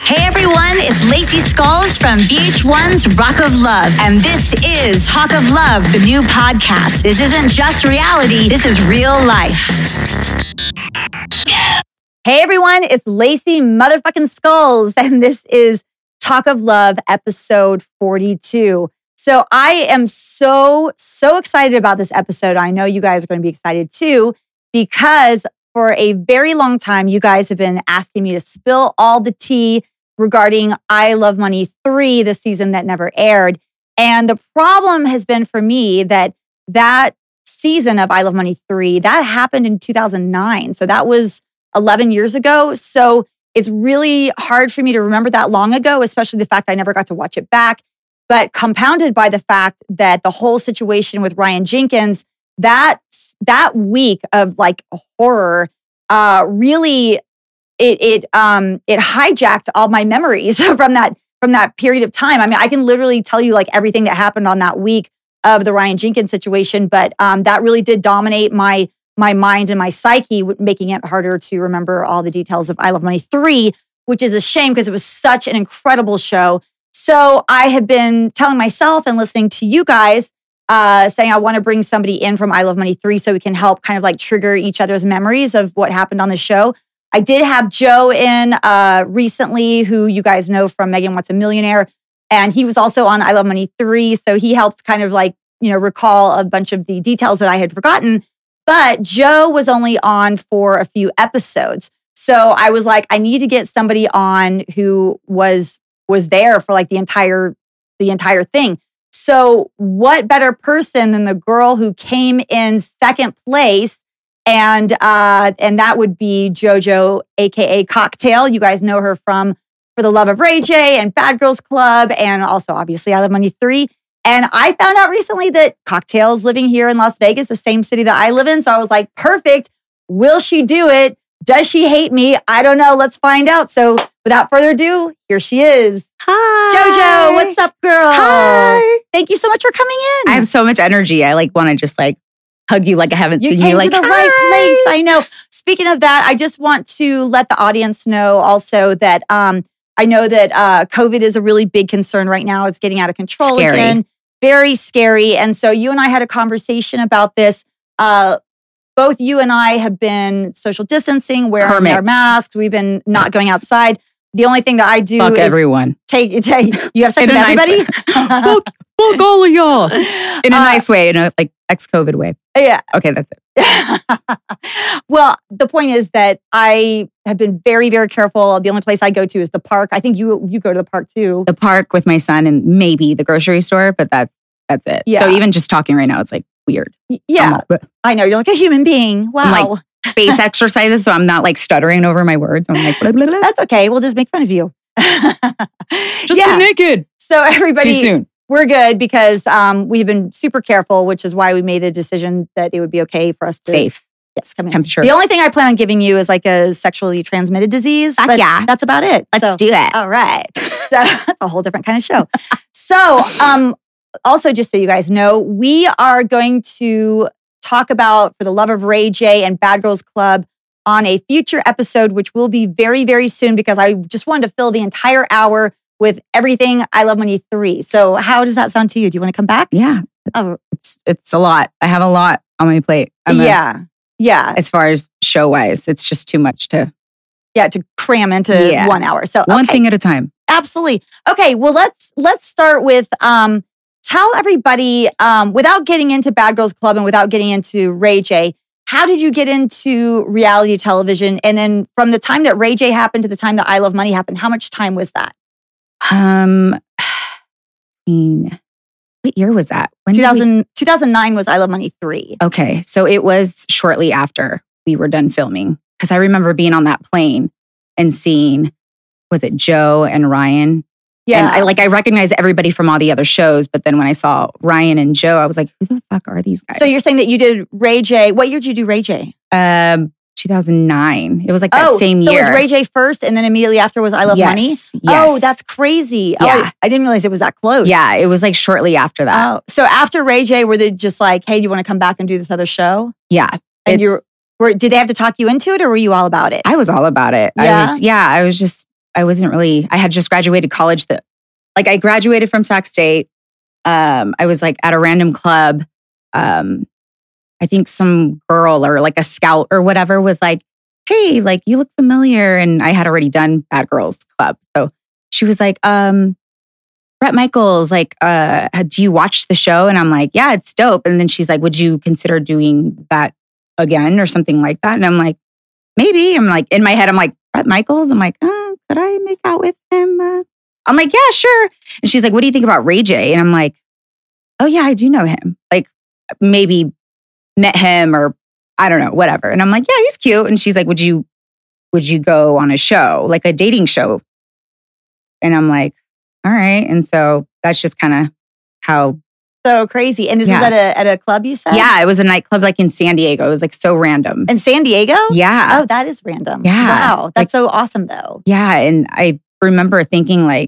Hey everyone, it's Lacey Skulls from VH1's Rock of Love, and this is Talk of Love, the new podcast. This isn't just reality, this is real life. Hey everyone, it's Lacey motherfucking Skulls, and this is Talk of Love, episode 42. So I am so excited about this episode. I know you guys are going to be excited too, because for a very long time, you guys have been asking me to spill all the tea regarding I Love Money 3, the season that never aired. And the problem has been for me that season of I Love Money 3, that happened in 2009. So that was 11 years ago. So it's really hard for me to remember that long ago, especially the fact I never got to watch it back. But compounded by the fact that the whole situation with Ryan Jenkins, that week of like horror, really it hijacked all my memories from that period of time. I mean, I can literally tell you like everything that happened on that week of the Ryan Jenkins situation, but that really did dominate my mind and my psyche, making it harder to remember all the details of I Love Money 3, which is a shame because it was such an incredible show. So I have been telling myself and listening to you guys saying I want to bring somebody in from I Love Money 3 so we can help kind of like trigger each other's memories of what happened on the show. I did have Joe in recently, who you guys know from Megan Wants a Millionaire. And he was also on I Love Money 3. So he helped kind of like, recall a bunch of the details that I had forgotten. But Joe was only on for a few episodes. So I was like, I need to get somebody on who was there for like the entire thing. So what better person than the girl who came in second place? And that would be JoJo, aka Cocktail. You guys know her from For the Love of Ray J and Bad Girls Club, and also obviously I Love Money 3. And I found out recently that Cocktail's living here in Las Vegas, the same city that I live in. So I was like, perfect. Will she do it? Does she hate me? I don't know. Let's find out. So without further ado, here she is. Hi. JoJo, what's up, girl? Hi. Thank you so much for coming in. I have so much energy. I want to just hug you like I haven't seen you. You came to the right place. I know. Speaking of that, I just want to let the audience know also that I know that COVID is a really big concern right now. It's getting out of control again. Very scary. And so you and I had a conversation about this. Both you and I have been social distancing, wearing our masks. We've been not going outside. The only thing that I do is everyone. Take you have sex with everybody? Fuck all of y'all. In a nice way, in a ex-COVID way. Yeah. Okay, that's it. Well, the point is that I have been very, very careful. The only place I go to is the park. I think you go to the park too. The park with my son and maybe the grocery store, but that's it. Yeah. So even just talking right now, it's weird. Yeah. I know. You're like a human being. Wow. I'm face exercises, so I'm not stuttering over my words. I'm blah, blah, blah. That's okay. We'll just make fun of you. Just get naked. So everybody, too soon. We're good because we've been super careful, which is why we made the decision that it would be okay for us to safe. Yes, come in. Temperature. The only thing I plan on giving you is a sexually transmitted disease. But yeah. That's about it. Let's do it. All right. So that's a whole different kind of show. So also, just so you guys know, we are going to talk about For the Love of Ray J and Bad Girls Club on a future episode, which will be very, very soon because I just wanted to fill the entire hour with everything I Love Money 3. So how does that sound to you? Do you want to come back? Yeah. Oh. It's a lot. I have a lot on my plate. Yeah. As far as show-wise, it's just too much to cram into 1 hour. So one thing at a time. Absolutely. Okay, well let's start with tell everybody without getting into Bad Girls Club and without getting into Ray J, how did you get into reality television? And then from the time that Ray J happened to the time that I Love Money happened, how much time was that? What year was that? 2009 was I Love Money 3. Okay, so it was shortly after we were done filming. Because I remember being on that plane and seeing, was it Joe and Ryan? Yeah. And I recognized everybody from all the other shows, but then when I saw Ryan and Joe, I was like, who the fuck are these guys? So you're saying that you did Ray J. What year did you do Ray J? 2009. It was that same year. So it was Ray J first and then immediately after was I Love Money? Yes. Oh, that's crazy. Yeah. Oh, I didn't realize it was that close. Yeah, it was shortly after that. Oh, so after Ray J, were they just like, hey, do you want to come back and do this other show? Yeah. And did they have to talk you into it or were you all about it? I was all about it. Yeah? I was just I had just graduated college. I graduated from Sac State. I was like at a random club. I think some girl or like a scout or whatever was like, hey, like you look familiar. And I had already done Bad Girls Club. So she was like, Bret Michaels, like, do you watch the show? And I'm like, yeah, it's dope. And then she's like, would you consider doing that again or something like that? And I'm like, maybe. I'm like, in my head, I'm like, Bret Michaels? I'm like, could I make out with him? I'm like, yeah, sure. And she's like, what do you think about Ray J? And I'm like, oh yeah, I do know him. Like maybe met him or I don't know, whatever. And I'm like, yeah, he's cute. And she's like, would you go on a show, like a dating show? And I'm like, all right. And so that's just kind of how. So crazy. And this is at a club, you said? Yeah, it was a nightclub like in San Diego. It was like so random. In San Diego? Yeah. Oh, that is random. Yeah. Wow. That's so awesome though. Yeah. And I remember thinking like,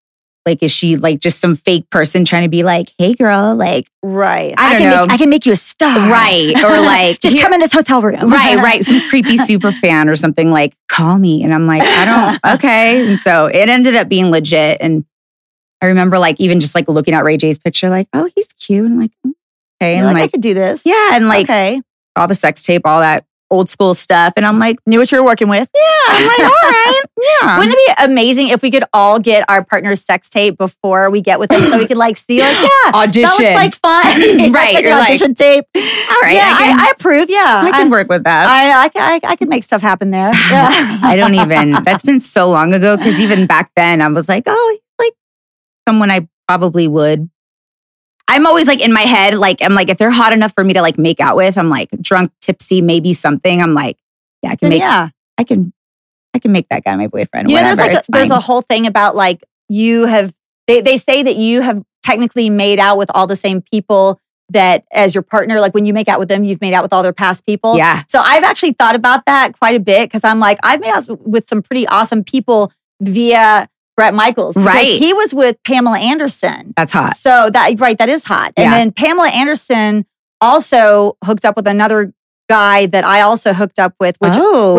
is she like just some fake person trying to be like, hey girl, like, right. I don't know. I can make you a star. Right. Or like, just come in this hotel room. Right. Some creepy super fan or something like, call me. And I'm like, okay. And so it ended up being legit. And I remember like, even just like looking at Ray J's picture, like, oh, he's cute. And like, okay. And like, I could do this. Yeah. And like, okay. All the sex tape, all that old school stuff. And I'm like, knew what you were working with. Yeah. I'm like, all right. Yeah. Wouldn't it be amazing if we could all get our partner's sex tape before we get with them so we could like see like, yeah, audition. That looks like fun. Right. Like an audition tape. All right. Yeah, I approve. Yeah. I can work with that. I can make stuff happen there. Yeah. I don't even, that's been so long ago. Cause even back then I was like, oh, he's like someone I probably would. I'm always like in my head, like, I'm like, if they're hot enough for me to like make out with, I'm like drunk, tipsy, maybe something. I'm like, yeah, I can make that guy my boyfriend. You know, there's a whole thing about like they say that you have technically made out with all the same people that as your partner, like when you make out with them, you've made out with all their past people. Yeah. So I've actually thought about that quite a bit because I'm like, I've made out with some pretty awesome people via Bret Michaels. Right. He was with Pamela Anderson. That's hot. So that is hot. And then Pamela Anderson also hooked up with another guy that I also hooked up with, which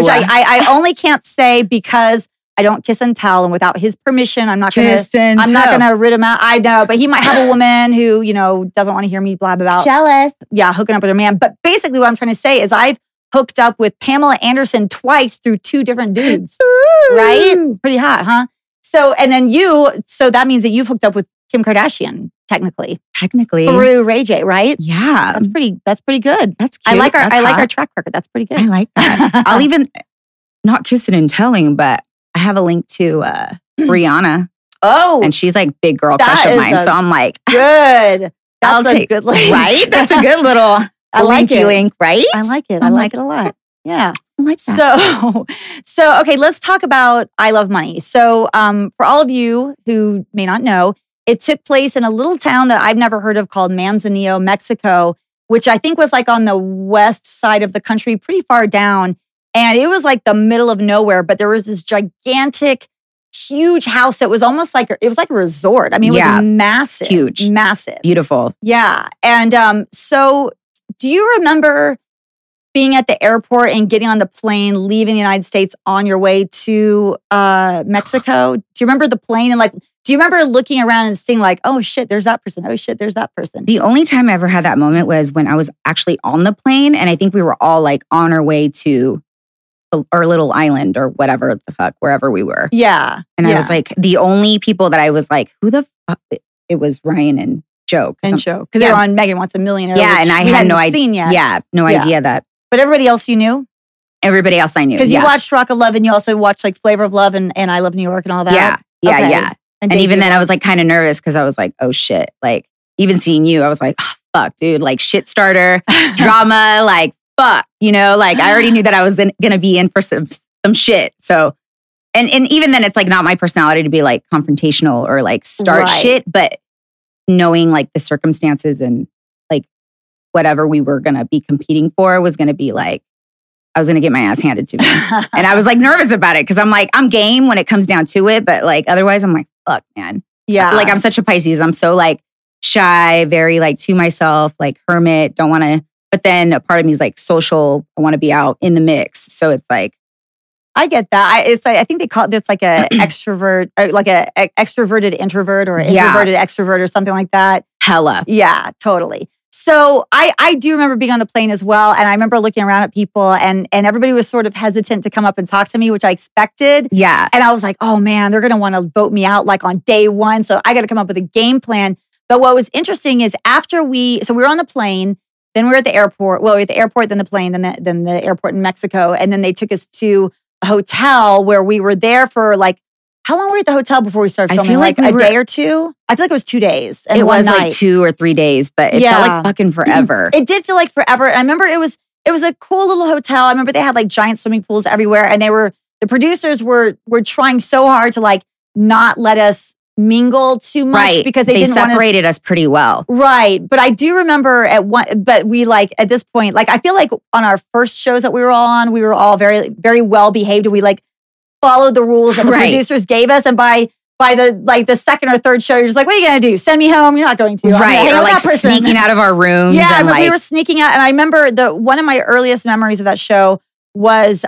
I only can't say because I don't kiss and tell, and without his permission, I'm not gonna rid him out. I know, but he might have a woman who, doesn't want to hear me blab about jealous. Yeah, hooking up with her man. But basically what I'm trying to say is I've hooked up with Pamela Anderson twice through two different dudes. Ooh. Right? Pretty hot, huh? So, and then that means that you've hooked up with Kim Kardashian, technically. Through Ray J, right? Yeah. That's pretty good. That's cute. I like our track record. That's pretty good. I like that. I'll even, not kissing and telling, but I have a link to Rihanna. Oh. And she's like big girl crush of mine. So I'm like, good. That's a good link. Right? That's a good little link, right? I like it. I like it a lot. Yeah. I like that. So okay, let's talk about I Love Money. So for all of you who may not know, it took place in a little town that I've never heard of called Manzanillo, Mexico, which I think was like on the west side of the country, pretty far down. And it was like the middle of nowhere, but there was this gigantic, huge house that was almost like, it was like a resort. I mean, it was massive. Huge. Massive. Beautiful. Yeah. And so do you remember being at the airport and getting on the plane, leaving the United States on your way to Mexico? Do you remember the plane? And like, do you remember looking around and seeing like, oh shit, there's that person. Oh shit, there's that person. The only time I ever had that moment was when I was actually on the plane. And I think we were all like on our way to our little island or whatever the fuck, wherever we were. Yeah. And I was like, the only people that I was like, who the fuck? It was Ryan and Joe. Because they were on Megan Wants a Millionaire. Yeah. And I had no idea. Yet. Yeah. No idea that. But everybody else you knew? Everybody else I knew. Because you watched Rock of Love and you also watched like Flavor of Love and I Love New York and all that. Yeah. And even then I was like kind of nervous because I was like, oh shit. Like even seeing you, I was like, oh, fuck, dude. Like shit starter, drama, like fuck. Like I already knew that I was going to be in for some shit. So, and even then it's like not my personality to be like confrontational or like start shit, but knowing like the circumstances and like whatever we were going to be competing for was going to be like, I was going to get my ass handed to me. And I was like nervous about it because I'm like, I'm game when it comes down to it. But like, otherwise I'm like, fuck, man. Yeah. Like I'm such a Pisces. I'm so like shy, very like to myself, like hermit, don't want to. But then a part of me is like social. I want to be out in the mix. So it's like, I get that. I think they call it, it's like a extrovert, like a extroverted introvert or introverted extrovert or something like that. Hella. Yeah, totally. So I do remember being on the plane as well. And I remember looking around at people and everybody was sort of hesitant to come up and talk to me, which I expected. Yeah. And I was like, oh man, they're going to want to vote me out like on day one. So I got to come up with a game plan. But what was interesting is so we were on the plane, then we were at the airport. Well, we were at the airport, then the plane, then the airport in Mexico. And then they took us to a hotel where we were there for like, how long were we at the hotel before we started filming? I feel like a day or two? I feel like it was 2 days. And it was night. like 2 or 3 days, but it felt like fucking forever. It did feel like forever. I remember it was a cool little hotel. I remember they had like giant swimming pools everywhere. And the producers were trying so hard to like not let us mingle too much because they didn't separated us pretty well. Right. But I do remember but we like at this point, like I feel like on our first shows that we were all on, we were all very, very well behaved. And we like followed the rules that the producers gave us. And by the second or third show, you're just like, what are you going to do? Send me home? You're not going to. Right. Or like sneaking out of our rooms. Yeah, and we were sneaking out. And I remember one of my earliest memories of that show was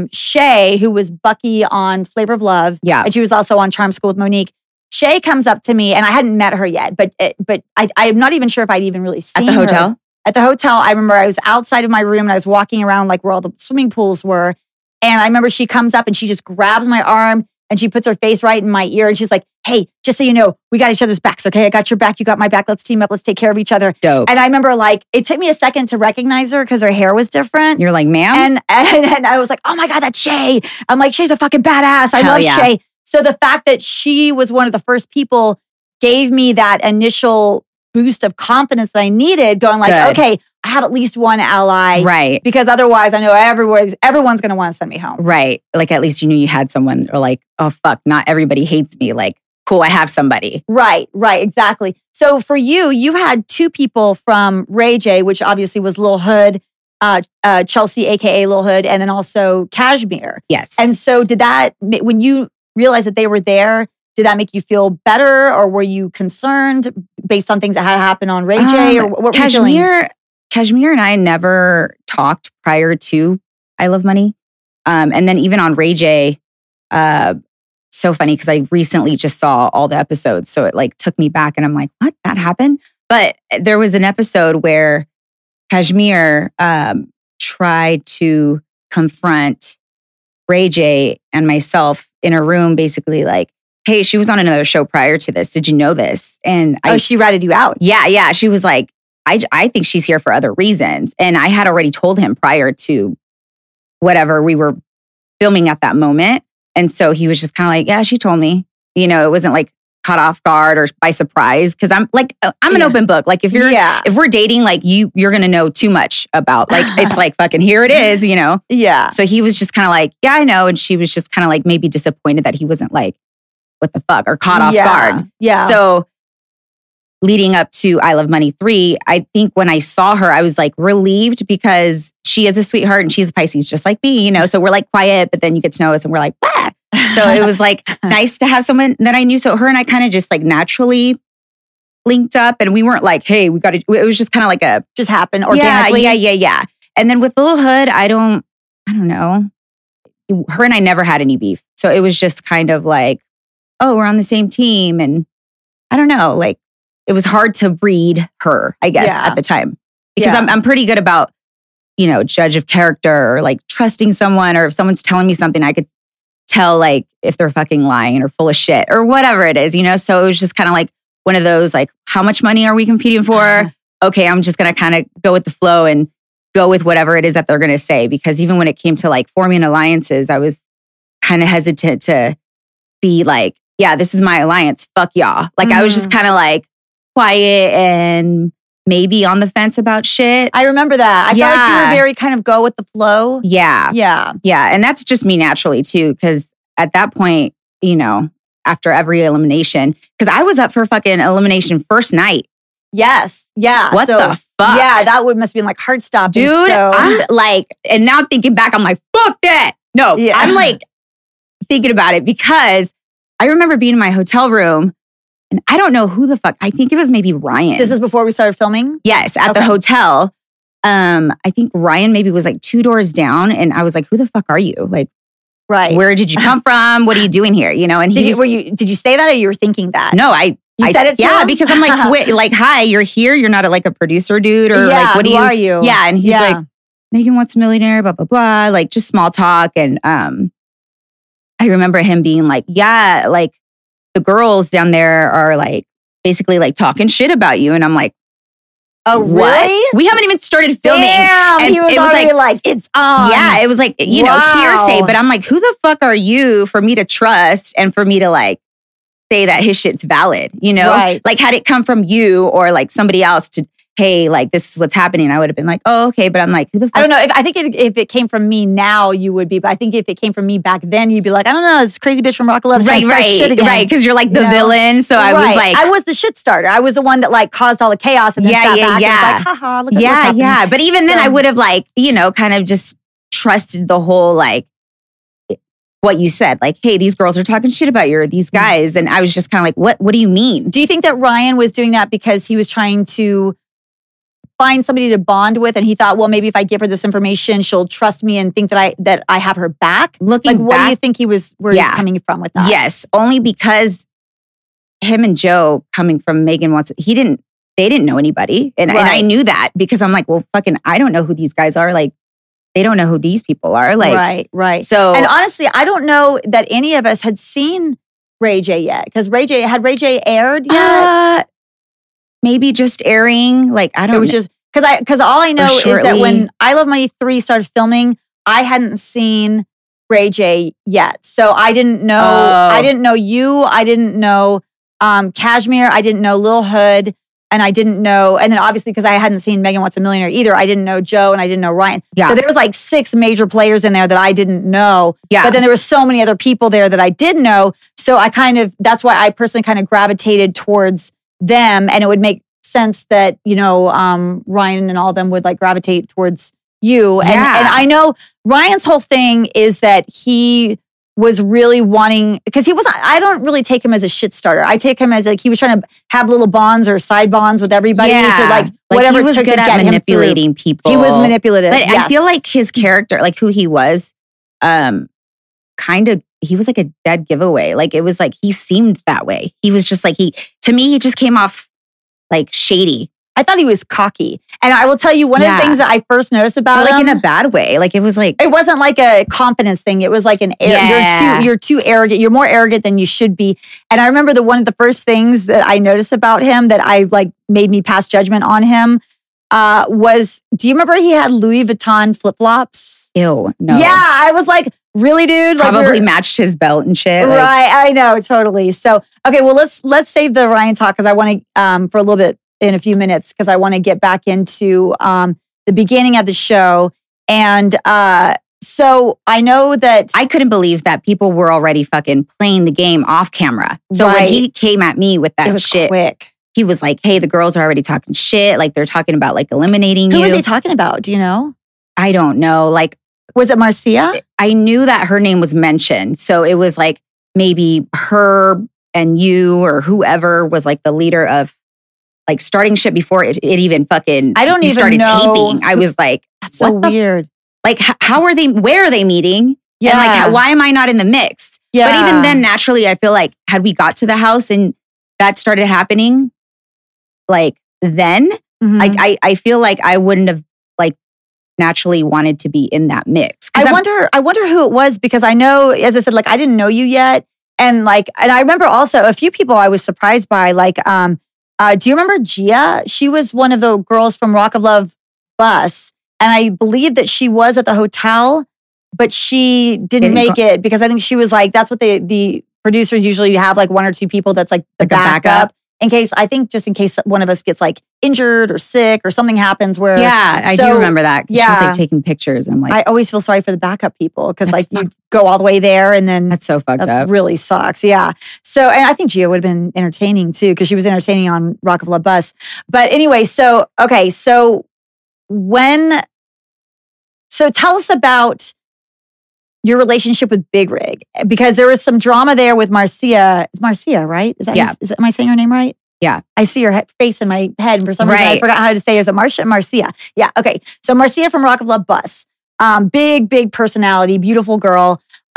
Shay, who was Bucky on Flavor of Love. Yeah. And she was also on Charm School with Monique. Shay comes up to me, and I hadn't met her yet, but I'm not even sure if I'd even really seen her. At the hotel? At the hotel, I remember I was outside of my room, and I was walking around like where all the swimming pools were. And I remember she comes up, and she just grabs my arm, and she puts her face right in my ear, and she's like, hey, just so you know, we got each other's backs, okay? I got your back, you got my back. Let's team up. Let's take care of each other. Dope. And I remember like, it took me a second to recognize her because her hair was different. You're like, ma'am? And I was like, oh my God, that's Shay. I'm like, Shay's a fucking badass. I love Shay. So the fact that she was one of the first people gave me that initial boost of confidence that I needed, going like, okay, I have at least one ally. Right. Because otherwise I know everyone's going to want to send me home. Right. Like at least you knew you had someone, or like, oh fuck, not everybody hates me. Like, cool, I have somebody. Right, exactly. So for you had 2 people from Ray J, which obviously was Lil Hood, Chelsea, AKA Lil Hood, and then also Cashmere. Yes. And so when you realized that they were there, did that make you feel better, or were you concerned based on things that had happened on Ray J? Or what were your feelings? Cashmere and I never talked prior to I Love Money. And then even on Ray J, so funny because I recently just saw all the episodes. So it like took me back and I'm like, what? That happened? But there was an episode where Cashmere tried to confront Ray J and myself in a room, basically like, hey, she was on another show prior to this. Did you know this? And she ratted you out. Yeah. She was like, I think she's here for other reasons. And I had already told him prior to whatever we were filming at that moment. And so he was just kind of like, yeah, she told me. You know, it wasn't like caught off guard or by surprise. Cause I'm an open book. Like if we're dating, like you're going to know too much about, like, it's like fucking here it is, you know? Yeah. So he was just kind of like, yeah, I know. And she was just kind of like maybe disappointed that he wasn't like, what the fuck, or caught off guard. Yeah. So leading up to I Love Money 3, I think when I saw her, I was like relieved because she is a sweetheart and she's a Pisces just like me, you know? So we're like quiet, but then you get to know us and we're like, bah. So it was like nice to have someone that I knew. So her and I kind of just like naturally linked up, and we weren't like, hey, we got to, it was just kind of like just happened organically. Yeah. And then with Lil Hood, I don't know. Her and I never had any beef. So it was just kind of like, oh, we're on the same team. And I don't know, like it was hard to read her, I guess, at the time. Because I'm pretty good about, you know, judge of character or like trusting someone, or if someone's telling me something, I could tell like if they're fucking lying or full of shit or whatever it is, you know? So it was just kind of like one of those, like, how much money are we competing for? Okay, I'm just going to kind of go with the flow and go with whatever it is that they're going to say. Because even when it came to like forming alliances, I was kind of hesitant to be like, yeah, this is my alliance. Fuck y'all. Like I was just kind of like quiet and maybe on the fence about shit. I remember that. I felt like you were very kind of go with the flow. Yeah. And that's just me naturally too. Cause at that point, you know, after every elimination, cause I was up for fucking elimination first night. Yes. Yeah. What the fuck? Yeah. That must be like heart stopping. Dude, I'm like, and now thinking back, I'm like, fuck that. No, I'm like thinking about it because I remember being in my hotel room and I don't know who the fuck, I think it was maybe Ryan. This is before we started filming? Yes, at the hotel. I think Ryan maybe was like 2 doors down and I was like, who the fuck are you? Like, Right. where did you come from? What are you doing here? You know, and did you say that or you were thinking that? No, You said it to him? because I'm like, wait, like, hi, you're here. You're not like a producer dude or like, what who are you? Yeah. And he's like, Megan Wants a Millionaire, blah, blah, blah. Like just small talk. And I remember him being like, yeah, like the girls down there are like basically like talking shit about you. And I'm like, oh, what? really? We haven't even started filming. Damn, and he was already like, it's on. Yeah, it was like, you know, hearsay. But I'm like, who the fuck are you for me to trust and for me to like say that his shit's valid? You know, Right. like had it come from you or like somebody else to, hey, like this is what's happening, I would have been like, oh, okay. But I'm like, who the fuck? I don't know. I think if it came from me now, you would be. But I think if it came from me back then, you'd be like, I don't know, this crazy bitch from Rock of Love trying to start shit again. Right, because you're like the villain. So I was like, I was the shit starter. I was the one that like caused all the chaos and then sat back and was like, haha, look at what's happening. Yeah. But even then, I would have like, you know, kind of just trusted the whole like what you said, like, hey, these girls are talking shit about you or these guys, and I was just kind of like, what do you mean? Do you think that Ryan was doing that because he was trying to find somebody to bond with, and he thought, well, maybe if I give her this information, she'll trust me and think that I have her back? Looking like, what do you think he's coming from with that? Yes, only because him and Joe coming from Megan Wants, they didn't know anybody, and I knew that because I'm like, well, fucking, I don't know who these guys are. Like, they don't know who these people are. Like, right. So, and honestly, I don't know that any of us had seen Ray J yet, because Ray J aired yet? Maybe just airing. Like, I don't know. It was just because all I know is that when I Love Money 3 started filming, I hadn't seen Ray J yet. So I didn't know I didn't know you. I didn't know Cashmere. I didn't know Lil Hood. And I didn't know, and then obviously because I hadn't seen Megan Wants a Millionaire either, I didn't know Joe and I didn't know Ryan. Yeah. So there was like 6 major players in there that I didn't know. Yeah. But then there were so many other people there that I did know. So that's why I personally kind of gravitated towards them, and it would make sense that, you know, Ryan and all of them would like gravitate towards you. And I know Ryan's whole thing is that he was really wanting, because I don't really take him as a shit starter. I take him as like he was trying to have little bonds or side bonds with everybody. Yeah. To like whatever he was good at manipulating people. He was manipulative. But I feel like his character, like who he was, he was like a dead giveaway. Like it was like he seemed that way. He was just like to me, he just came off like shady. I thought he was cocky. And I will tell you, one of the things that I first noticed about him, like in a bad way. Like it was like, it wasn't like a confidence thing. It was like an you're too arrogant. You're more arrogant than you should be. And I remember one of the first things that I noticed about him that I like made me pass judgment on him was, do you remember he had Louis Vuitton flip-flops? Ew, no. Yeah, I was like, really, dude? Like probably matched his belt and shit. Right, I know, totally. So, okay, well, let's save the Ryan talk because I want to, for a little bit, in a few minutes, because I want to get back into the beginning of the show. And so I know that I couldn't believe that people were already fucking playing the game off camera. So when he came at me with that shit, quick. He was like, hey, the girls are already talking shit. Like they're talking about like eliminating you. Who was he talking about? Do you know? I don't know. Like, was it Marcia? I knew that her name was mentioned. So it was like maybe her and you or whoever was like the leader of like starting shit before it even fucking started taping. I was like, that's so weird. Like, how are they, where are they meeting? Yeah. And like, why am I not in the mix? Yeah. But even then, naturally, I feel like had we got to the house and that started happening, like then, like I feel like I wouldn't have like naturally wanted to be in that mix. I wonder who it was, because I know, as I said, like I didn't know you yet. And I remember also a few people I was surprised by, like, do you remember Gia? She was one of the girls from Rock of Love bus. And I believe that she was at the hotel, but she didn't make it because I think she was like, that's what the producers usually have, like 1 or 2 people that's like the backup. In case one of us gets like injured or sick or something happens where. Yeah, I do remember that. Yeah. She was like taking pictures. And I'm like, I always feel sorry for the backup people because like you go all the way there and then. That's so fucked up. That really sucks. Yeah. So, and I think Gia would have been entertaining too because she was entertaining on Rock of Love Bus. But anyway, so tell us about your relationship with Big Rig, because there was some drama there with Marcia. It's Marcia, right? Is that am I saying her name right? Yeah. I see her face in my head, and for some reason I forgot how to say it. Is it Marcia? Yeah. Okay. So Marcia from Rock of Love Bus, big personality, beautiful girl.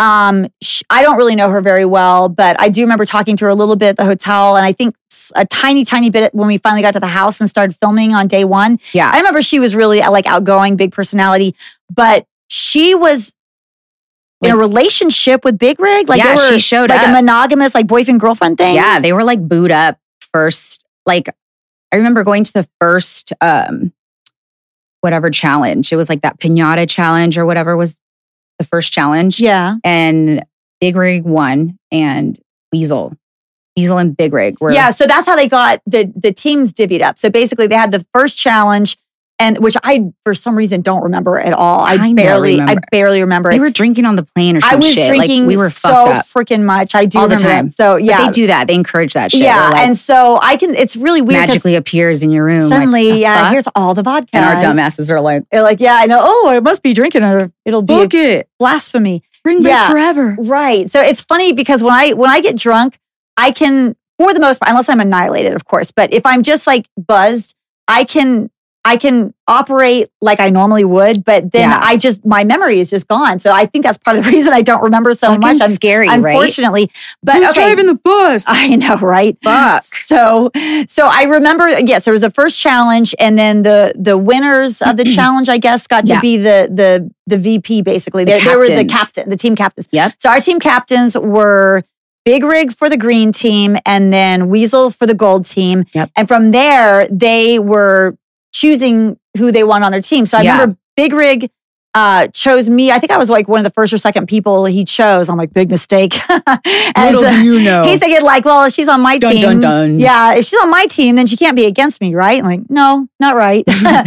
I don't really know her very well, but I do remember talking to her a little bit at the hotel, and I think a tiny bit when we finally got to the house and started filming on day one. Yeah. I remember she was really like outgoing, big personality, but she was in a relationship with Big Rig. Like yeah, they were she showed like up. a monogamous like boyfriend-girlfriend thing. Yeah, they were like booed up first. Like I remember going to the first whatever challenge. It was like that piñata challenge or whatever was the first challenge. Yeah. And Big Rig won, and Weasel and Big Rig were. Yeah, so that's how they got the teams divvied up. So basically they had the first challenge, and which I for some reason don't remember at all. I barely remember it. They were drinking on the plane or some shit. I was drinking like, we were so freaking much. I do all the remember time. that. So yeah, but they do that. They encourage that shit. Yeah, like, and so I can. It's really weird. Magically appears in your room. Suddenly, like, fuck? here's all the vodka. And our dumbasses are like, they're like, yeah, I know. Oh, I must be drinking, or it'll be it. blasphemy. Bring back forever. Right. So it's funny because when I get drunk, I can, for the most part, unless I'm annihilated, of course, but if I'm just like buzzed, I can operate like I normally would, but then my memory is just gone. So I think that's part of the reason I don't remember so much. I'm scary, unfortunately. Right? But who's driving the bus? I know, right? Fuck. So I remember, yes, there was a first challenge, and then the winners of the challenge, I guess, got to be the VP, basically. They were the team captains. Yep. So our team captains were Big Rig for the green team, and then Weasel for the gold team. Yep. And from there, they were choosing who they want on their team. So I remember Big Rig chose me. I think I was like one of the first or second people he chose. I'm like, big mistake. Little do you know. He's thinking like, well, if she's on my team. Dun, dun. Yeah, if she's on my team, then she can't be against me, right? I'm like, no, not right.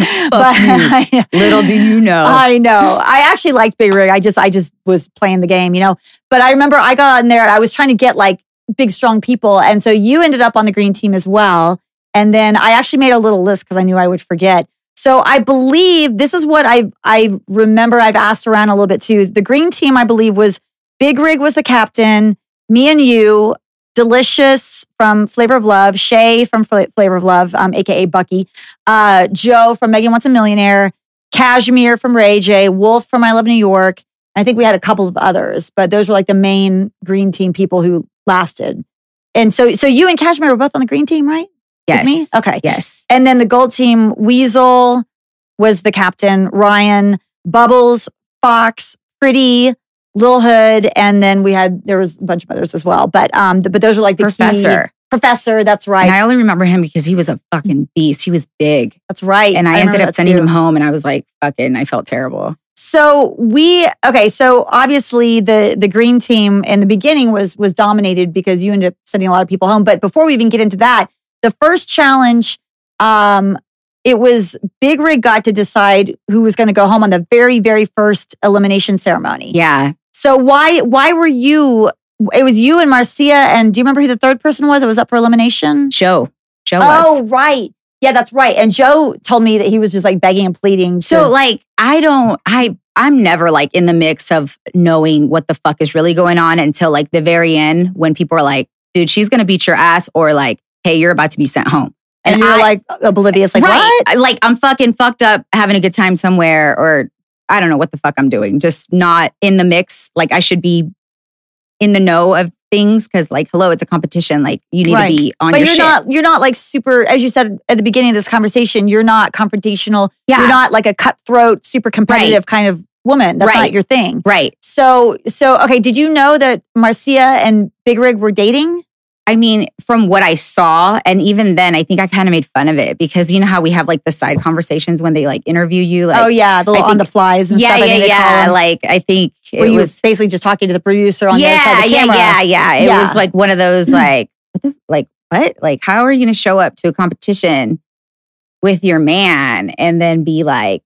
But little do you know. I know. I actually liked Big Rig. I just was playing the game, But I remember I got on there and I was trying to get like big, strong people. And so you ended up on the green team as well. And then I actually made a little list because I knew I would forget. So I believe this is what I remember. I've asked around a little bit too. The green team, I believe, was Big Rig was the captain, me and you, Delicious from Flavor of Love, Shay from Flavor of Love, aka Bucky, Joe from Megan Wants a Millionaire, Cashmere from Ray J, Wolf from I Love New York. I think we had a couple of others, but those were like the main green team people who lasted. And so you and Cashmere were both on the green team, right? Yes. With me? Okay. Yes. And then the gold team, Weasel was the captain, Ryan, Bubbles, Fox, Pretty, Lil Hood, and then there was a bunch of others as well. But those are like the Professor. Professor, that's right. And I only remember him because he was a fucking beast. He was big. That's right. And I ended up sending him home, and I was like, fucking, I felt terrible. So so obviously the green team in the beginning was dominated because you ended up sending a lot of people home. But before we even get into that, the first challenge, it was Big Rig got to decide who was going to go home on the very, very first elimination ceremony. Yeah. So why were you? It was you and Marcia, and do you remember who the third person was? It was up for elimination. Joe was. Oh, right. Yeah, that's right. And Joe told me that he was just like begging and pleading. So like, I'm never like in the mix of knowing what the fuck is really going on until like the very end when people are like, dude, she's going to beat your ass, or like, hey, you're about to be sent home. And you're like oblivious, like, right. What? Like, I'm fucking fucked up having a good time somewhere, or I don't know what the fuck I'm doing. Just not in the mix. Like, I should be in the know of things because, like, hello, it's a competition. Like, you need to be on your shit. You're not like super, as you said at the beginning of this conversation, you're not confrontational. Yeah. You're not like a cutthroat, super competitive kind of woman. That's not your thing. Right. So, okay, did you know that Marcia and Big Rig were dating? I mean, from what I saw, and even then, I think I kind of made fun of it because you know how we have like the side conversations when they like interview you? Like, oh yeah, on the flies and stuff. Yeah. Like, I think it was basically just talking to the producer on the other side of the camera. Yeah. It was like one of those like, what? Like, how are you going to show up to a competition with your man and then be like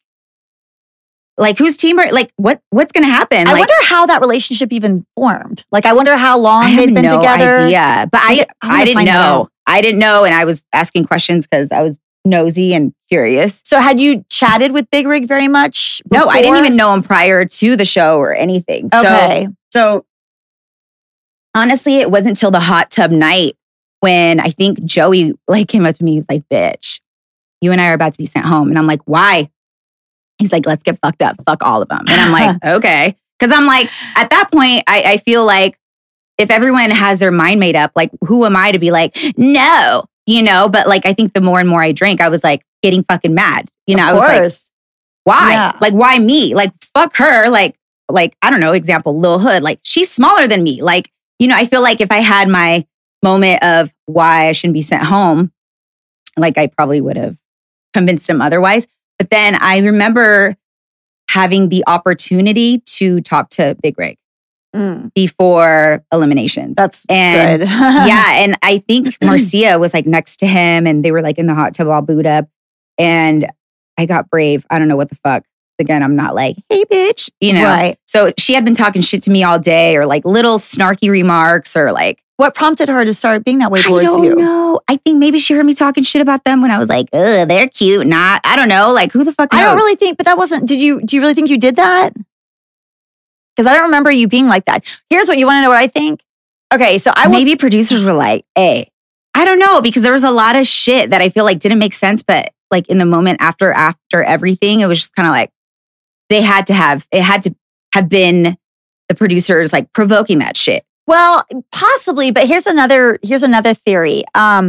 whose team are, like, what's going to happen? I like, wonder how that relationship even formed. Like, I wonder how long they've been together. I have no idea. But I didn't know. I didn't know. And I was asking questions because I was nosy and curious. So had you chatted with Big Rig very much before? No, I didn't even know him prior to the show or anything. Okay. So honestly, it wasn't until the hot tub night when I think Joey like came up to me. He was like, bitch, you and I are about to be sent home. And I'm like, why? He's like, let's get fucked up. Fuck all of them. And I'm like, okay. Because I'm like, at that point, I feel like if everyone has their mind made up, like, who am I to be like, no, you know? But like, I think the more and more I drank, I was like getting fucking mad. You know, I was like, why? Yeah. Like, why me? Like, fuck her. Like, I don't know, example, Lil Hood. Like, she's smaller than me. Like, you know, I feel like if I had my moment of why I shouldn't be sent home, like, I probably would have convinced him otherwise. But then I remember having the opportunity to talk to Big Rig before eliminations. That's good. Yeah. And I think Marcia was like next to him and they were like in the hot tub all booed up. And I got brave. I don't know what the fuck. Again, I'm not like, hey, bitch, you know? Right. So she had been talking shit to me all day or like little snarky remarks or like. What prompted her to start being that way towards you? I don't know. I think maybe she heard me talking shit about them when I was like, ugh, they're cute. Not, I don't know. Like, who the fuck knows? I don't really think, but that wasn't, do you really think you did that? Because I don't remember you being like that. Here's what, you want to know what I think? Okay, so maybe producers were like, hey, I don't know, because there was a lot of shit that I feel like didn't make sense, but like in the moment after everything, it was just kind of like, it had to have been the producers like provoking that shit. Well, possibly, but here's another theory.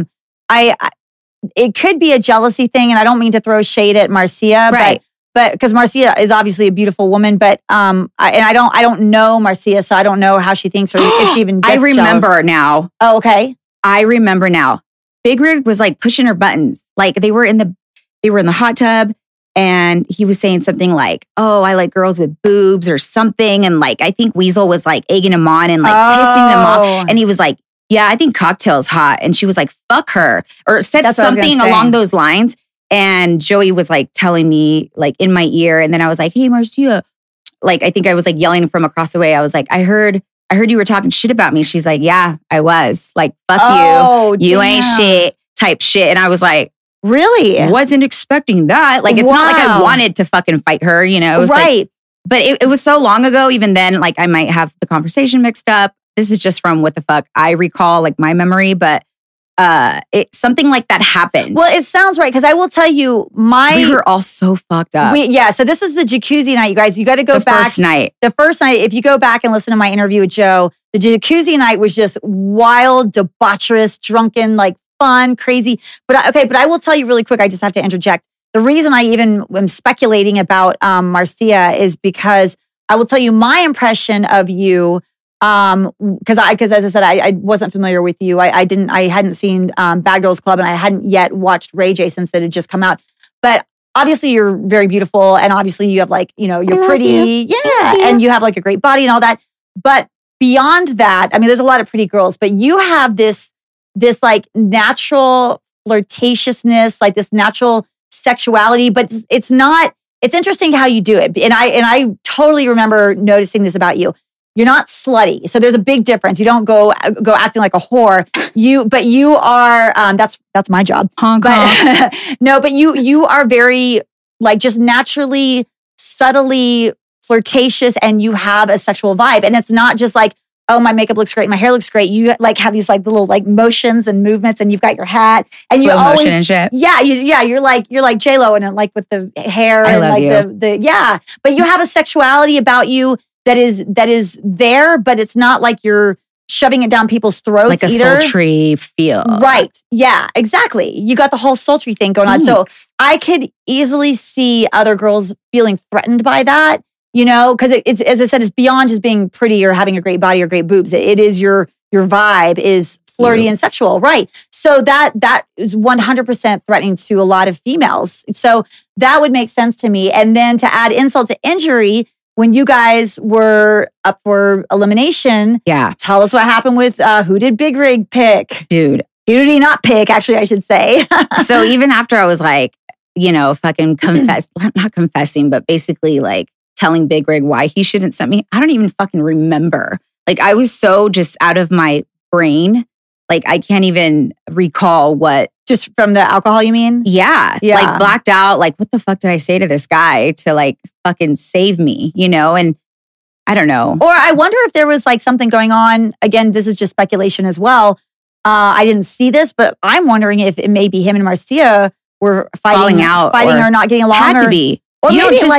It could be a jealousy thing, and I don't mean to throw shade at Marcia, right? But because Marcia is obviously a beautiful woman, but I don't know Marcia, so I don't know how she thinks or if she even gets I remember jealous. now. Oh, okay. I remember now. Big Rig was like pushing her buttons. Like they were in the hot tub and he was saying something like, oh, I like girls with boobs or something. And like, I think Weasel was like egging him on and like pissing them off. And he was like, yeah, I think Cocktail's hot. And she was like, fuck her, or said something along those lines. And Joey was like telling me like in my ear. And then I was like, hey, Marcia, like, I think I was like yelling from across the way. I was like, I heard you were talking shit about me. She's like, yeah, I was. Like, fuck you. You ain't shit type shit. And I was like, really? Wasn't expecting that. Like, it's not like I wanted to fucking fight her, you know? It was right. Like, but it was so long ago, even then, like I might have the conversation mixed up. This is just from what the fuck I recall, like my memory, but something like that happened. Well, it sounds right, because I will tell you, we were all so fucked up. So this is the jacuzzi night, you guys. You got to go back. The first night, if you go back and listen to my interview with Joe, the jacuzzi night was just wild, debaucherous, drunken, like fun, crazy. But I will tell you really quick, I just have to interject. The reason I even am speculating about Marcia is because I will tell you my impression of you. Because as I said, I wasn't familiar with you. I hadn't seen Bad Girls Club, and I hadn't yet watched Ray J since it had just come out. But obviously, you're very beautiful, and obviously, you have like, you know, you're pretty, and you have like a great body and all that. But beyond that, I mean, there's a lot of pretty girls, but you have this like natural flirtatiousness, like this natural sexuality. But it's not. It's interesting how you do it, and I totally remember noticing this about you. You're not slutty. So there's a big difference. You don't go acting like a whore. But you are, that's my job. Honk, honk. No, but you are very like just naturally, subtly flirtatious, and you have a sexual vibe. And it's not just like, oh, my makeup looks great, my hair looks great. You like have these like little like motions and movements, and you've got your hat, and you always motion and shit. You're like J-Lo, and like with the hair and like the but you have a sexuality about you that is there, but it's not like you're shoving it down people's throats like a either. Sultry feel. Right. Yeah, exactly. You got the whole sultry thing going on. So I could easily see other girls feeling threatened by that, you know, because it's, as I said, it's beyond just being pretty or having a great body or great boobs. It is your vibe is flirty and sexual. Right. So that is 100% threatening to a lot of females. So that would make sense to me. And then to add insult to injury, when you guys were up for elimination, tell us what happened with who did Big Rig pick? Dude. Who did he not pick, actually, I should say. So even after I was like, you know, fucking not confessing, but basically like telling Big Rig why he shouldn't send me, I don't even fucking remember. Like I was so just out of my brain. Like I can't even recall what. Just from the alcohol, you mean? Yeah. Like blacked out. Like, what the fuck did I say to this guy to like fucking save me, you know? And I don't know. Or I wonder if there was like something going on. Again, this is just speculation as well. I didn't see this, but I'm wondering if it may be him and Marcia were fighting or not getting along. Had to be. Or maybe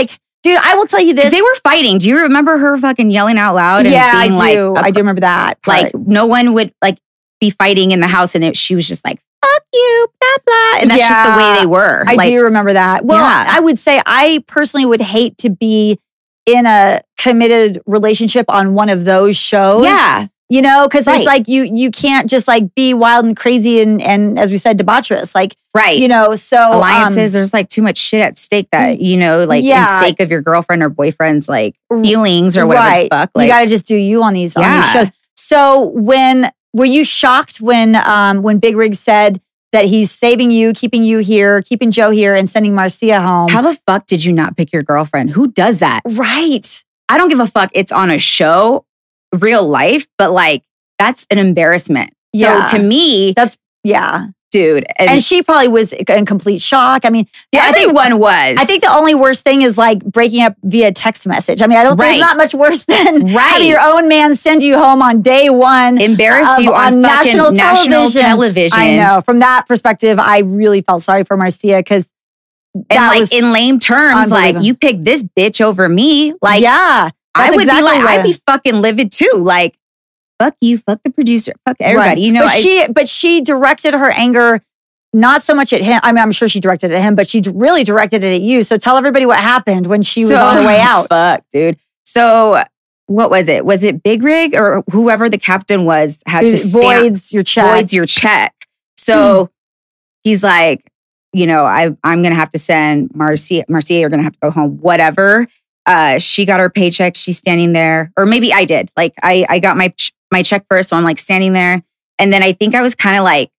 Dude, I will tell you this. Because they were fighting. Do you remember her fucking yelling out loud? And Yeah, being I do. Like, I do remember that part. Like no one would like be fighting in the house, and she was just like, "Fuck you," blah blah, and that's just the way they were. I do remember that. Well, Yeah. I would say I personally would hate to be in a committed relationship on one of those shows. Yeah. You know, because Right. it's like you can't just like be wild and crazy and as we said, debaucherous. Like, Right. you know, so Alliances, there's like too much shit at stake that, you know, like Yeah. in sake of your girlfriend or boyfriend's like feelings or whatever right. the fuck. Like, you got to just do you on these Yeah. shows. So were you shocked when Big Rig said that he's saving you, keeping you here, keeping Joe here, and sending Marcia home? how the fuck did you not pick your girlfriend? Who does that? Right. I don't give a fuck. It's on a show, real life, but like that's an embarrassment. Yeah. So to me, Yeah. dude, And she probably was in complete shock. I mean, everyone was. I think the only worst thing is like breaking up via text message. I mean, I don't think Right. there's not much worse than Right. having your own man send you home on day one. embarrass you on national television. I know. From that perspective, I really felt sorry for Marcia because And like in lame terms, like unbelievable. you picked this bitch over me. Like yeah, I that's would exactly be like, what- I'd be fucking livid too. Like, fuck you, fuck the producer, fuck everybody. Right. You know, but she directed her anger not so much at him. I mean, I'm sure she directed it at him, but she really directed it at you. So tell everybody what happened when she was on her way out. Fuck, dude. So what was it? Was it Big Rig or whoever the captain was had to voids your check. voids your check. So he's like, you know, I'm gonna have to send Marcia. You're gonna have to go home. Whatever. She got her paycheck. She's standing there, or maybe I did. Like I got my check first, so I'm like standing there, and then I think I was kind of like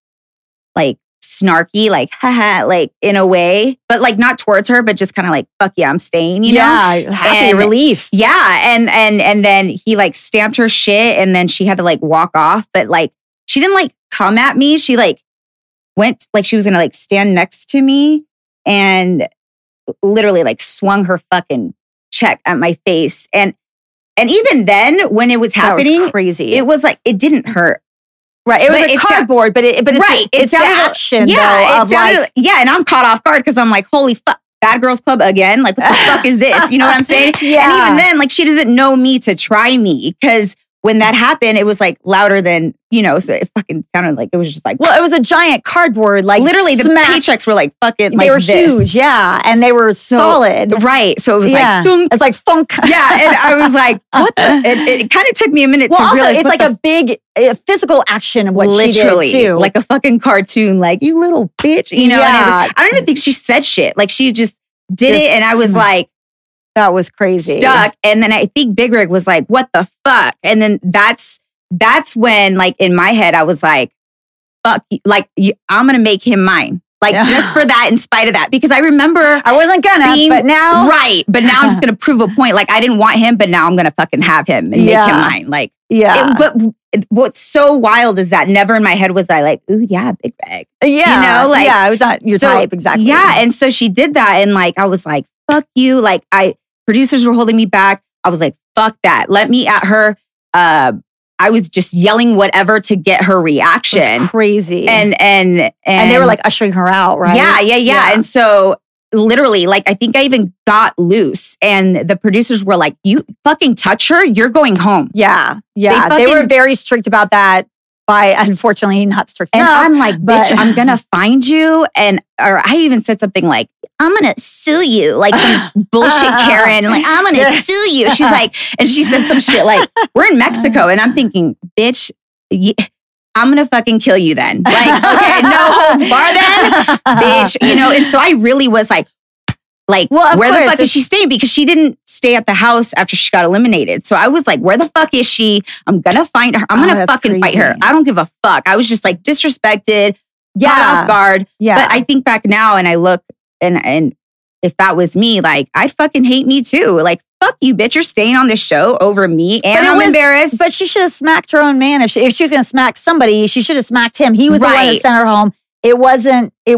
snarky, like haha, like in a way, but like not towards her, but just kind of like fuck yeah, I'm staying. You know? Happy And- relief. Yeah, and then he like stamped her shit, and then she had to like walk off, but like she didn't like come at me. She like went like she was gonna like stand next to me and literally like swung her fucking check at my face. And even then, when it was happening, That was crazy. it was like it didn't hurt. Right. It was But a it cardboard, but it's right. it's the action. Yeah, though, it of sounded, like, yeah, and I'm caught off guard because I'm like, holy fuck, Bad Girls Club again? Like, what the fuck is this? You know what I'm saying? Yeah. And even then, like, she doesn't know me to try me because when that happened, it was like louder than, you know, so it fucking sounded like it was just like, well, it was a giant cardboard, like literally the smack. paychecks were like fucking They like were this. huge, yeah, and they were solid. Right. So it was Yeah. like, thunk. It's like funk. Yeah. And I was like, what the? It kind of took me a minute Well, to also, realize it's what like a big physical action of what literally she did too. like a fucking cartoon, like you little bitch, you know. And it was, I don't even think she said shit. Like she just did Just it, and I was like that was crazy. stuck. And then I think Big Rig was like, "What the fuck?" And then that's when, like in my head, I was like, "Fuck, like I'm gonna make him mine." Like Yeah. just for that, in spite of that, because I remember I wasn't gonna, but now, right. But now I'm just gonna prove a point. Like I didn't want him, but now I'm gonna fucking have him and make him Yeah. mine. Like. yeah, But what's so wild is that never in my head was I like, ooh, yeah, Big Bag. yeah, know, like- yeah, it was not your So, type exactly. Yeah. And so she did that. And like, I was like, fuck you. Like, producers were holding me back. I was like, fuck that. Let me at her. I was just yelling whatever to get her it reaction. was crazy, And they were like ushering her out, right? Yeah. And so literally, like, I think I even got loose and the producers were like, you fucking touch her, you're going home. yeah. They fucking- were very strict about that. By unfortunately not strict And enough. I'm like, bitch, but- I'm gonna find you. Or I even said something like, I'm gonna sue you. Like some bullshit Karen. Like, I'm gonna sue you. She's like, and she said some shit like, we're in Mexico. And I'm thinking, bitch, I'm gonna fucking kill you then. Like, okay, no holds bar then, bitch. You know, and so I really was like, Well, of where the course, fuck is she staying? Because she didn't stay at the house after she got eliminated. So I was like, where the fuck is she? I'm gonna find her. I'm Oh, gonna that's fucking fight her. crazy. I don't give a fuck. I was just like disrespected, caught off guard. Yeah. But I think back now and I look and if that was me, like I'd fucking hate me too. Like, fuck you, bitch. You're staying on this show over me. And But it I'm was- embarrassed. But she should have smacked her own man. If she was going to smack somebody, she should have smacked him. He was the one that Right. sent her home. It wasn't you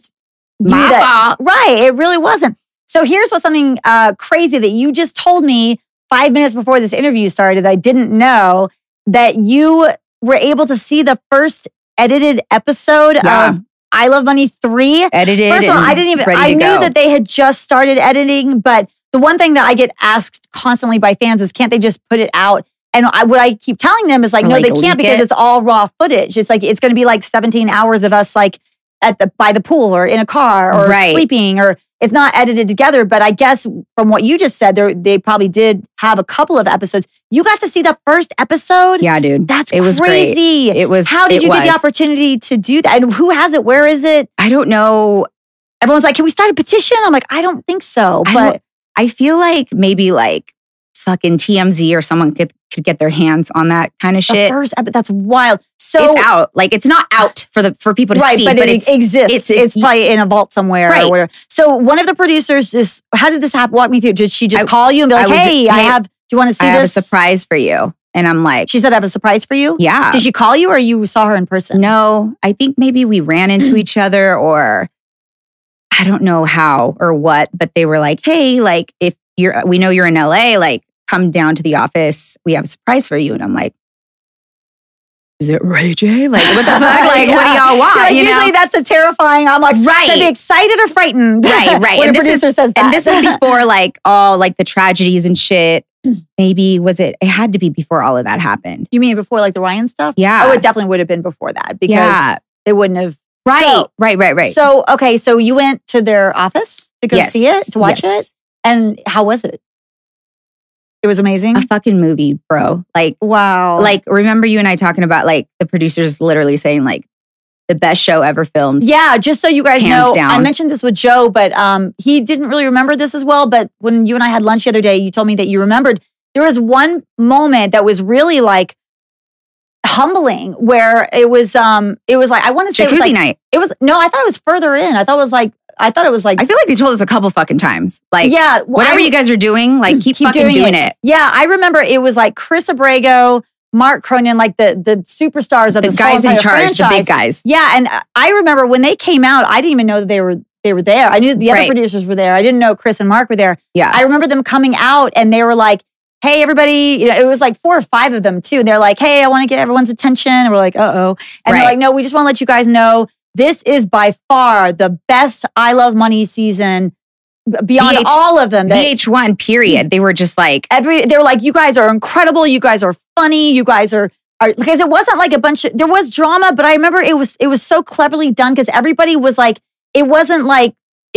My fault. Right. It really wasn't. So here's what's something crazy that you just told me 5 minutes before this interview started that I didn't know, that you were able to see the first edited episode Yeah. of I Love Money 3. Edited. First of all, and I didn't even, ready I to knew go. that they had just started editing, but the one thing that I get asked constantly by fans is, can't they just put it out? And what I keep telling them is like, no, they can't, because it's all raw footage. It's like, it's going to be like 17 hours of us like by the pool or in a car or sleeping, or it's not edited together. But I guess from what you just said, they probably did have a couple of episodes. You got to see the first episode? Yeah, dude. That's it was crazy. Great. It was. How did you get the opportunity to do that? And who has it? Where is it? I don't know. Everyone's like, can we start a petition? I'm like, I don't think so. But I feel like maybe like fucking TMZ or someone could get their hands on that kind of shit. The first episode, that's wild. So it's out. Like, it's not out for people to see, but it exists. It's probably in a vault somewhere or whatever. So one of the producers how did this happen? Walk me through. Did she just call you and be like, hey, do you want to see this? I have a surprise for you. And I'm like, she said, I have a surprise for you? Yeah. Did she call you or you saw her in person? No, I think maybe we ran into each other, or I don't know how or what, but they were like, hey, like, if we know you're in LA, like, come down to the office. We have a surprise for you. And I'm like, is it Ray J? Like, what the fuck? Like, what do y'all want? Like, usually that's a terrifying. I'm like, should I be excited or frightened? Right. When a producer says that. And this is before like all like the tragedies and shit. Maybe it had to be before all of that happened. You mean before like the Ryan stuff? Yeah. Oh, it definitely would have been before that, because they wouldn't have. Right. Right. So, okay. So you went to their office to go see it, to watch it. And how was it? It was amazing. A fucking movie, bro. Like, wow. Like, remember you and I talking about like the producers literally saying like the best show ever filmed. Yeah, just so you guys know, down. I mentioned this with Joe, but he didn't really remember this as well. But when you and I had lunch the other day, you told me that you remembered there was one moment that was really like humbling, where it was like, I want to say Jacuzzi night. It was I thought it was further in. I thought it was like I feel like they told us a couple fucking times. Like, yeah, whatever you guys are doing, like keep fucking doing it. Yeah, I remember it was like Chris Abrego, Mark Cronin, like the superstars of the guys in charge, franchise. The big guys. Yeah, and I remember when they came out, I didn't even know that they were there. I knew the other producers were there. I didn't know Chris and Mark were there. Yeah, I remember them coming out and they were like, hey, everybody, it was like 4 or 5 of them too. And they're like, hey, I want to get everyone's attention. And we're like, uh-oh. And they're like, no, we just want to let you guys know this is by far the best I Love Money season beyond all of them. VH1, period. They were just like... they were like, you guys are incredible. You guys are funny. You guys are because it wasn't like a bunch of... There was drama, but I remember it was so cleverly done, because everybody was like... It wasn't like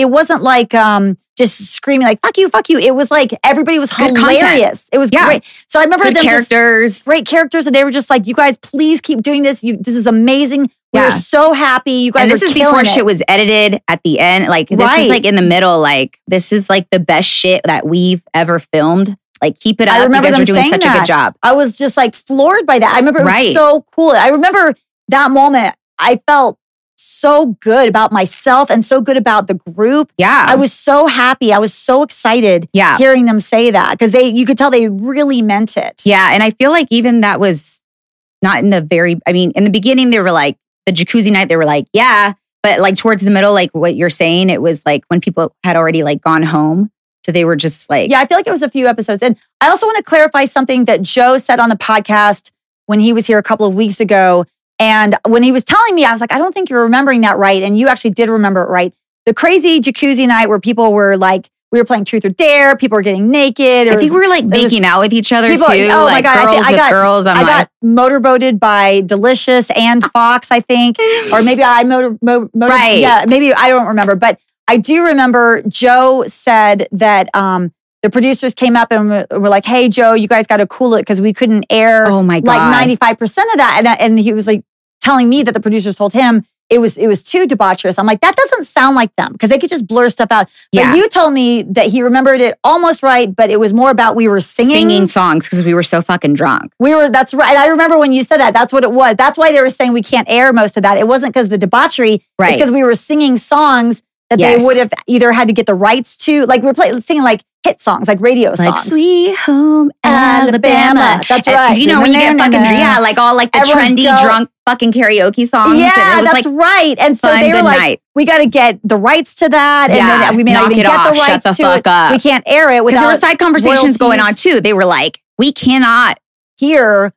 just screaming like, fuck you. It was like everybody was good hilarious. Content. It was great. So I remember good them characters. Great characters. And they were just like, you guys, please keep doing this. This is amazing. We're so happy. You guys this is before shit was edited at the end. Like, this is like in the middle. Like, this is like the best shit that we've ever filmed. Like, keep it up. You guys are doing such a good job. I was just like floored by that. I remember it was so cool. I remember that moment. I felt so good about myself and so good about the group. Yeah. I was so happy. I was so excited hearing them say that, because you could tell they really meant it. Yeah. And I feel like even that was not in the in the beginning, they were like, the jacuzzi night, they were like, yeah. But like towards the middle, like what you're saying, it was like when people had already like gone home. So they were just like... Yeah, I feel like it was a few episodes. And I also want to clarify something that Joe said on the podcast when he was here a couple of weeks ago. And when he was telling me, I was like, I don't think you're remembering that right. And you actually did remember it right. The crazy jacuzzi night where people were like, we were playing Truth or Dare. People were getting naked. I think we were like making out with each other too. Oh like my God. Girls with girls. I got motorboated by Delicious and Fox, I think. Or maybe I right. Yeah, maybe I don't remember. But I do remember Joe said that the producers came up and were like, hey, Joe, you guys got to cool it, because we couldn't air like 95% of that. And he was like telling me that the producers told him it was too debaucherous. I'm like, that doesn't sound like them, because they could just blur stuff out. But you told me that he remembered it almost right, but it was more about we were singing songs because we were so fucking drunk. That's right. I remember when you said that. That's what it was. That's why they were saying we can't air most of that. It wasn't because of the debauchery. Right. It's because we were singing songs that they would have either had to get the rights to. Like we were singing like hit songs, like radio songs. Like Sweet Home Alabama. That's right. You know, when you get fucking, like all like the trendy drunk fucking karaoke songs. Yeah, and it was that's like right. And so they were like, night. we got to get the rights to that. And then we may not even get the rights to it. We can't air it without there were side conversations going on too. They were like, we cannot hear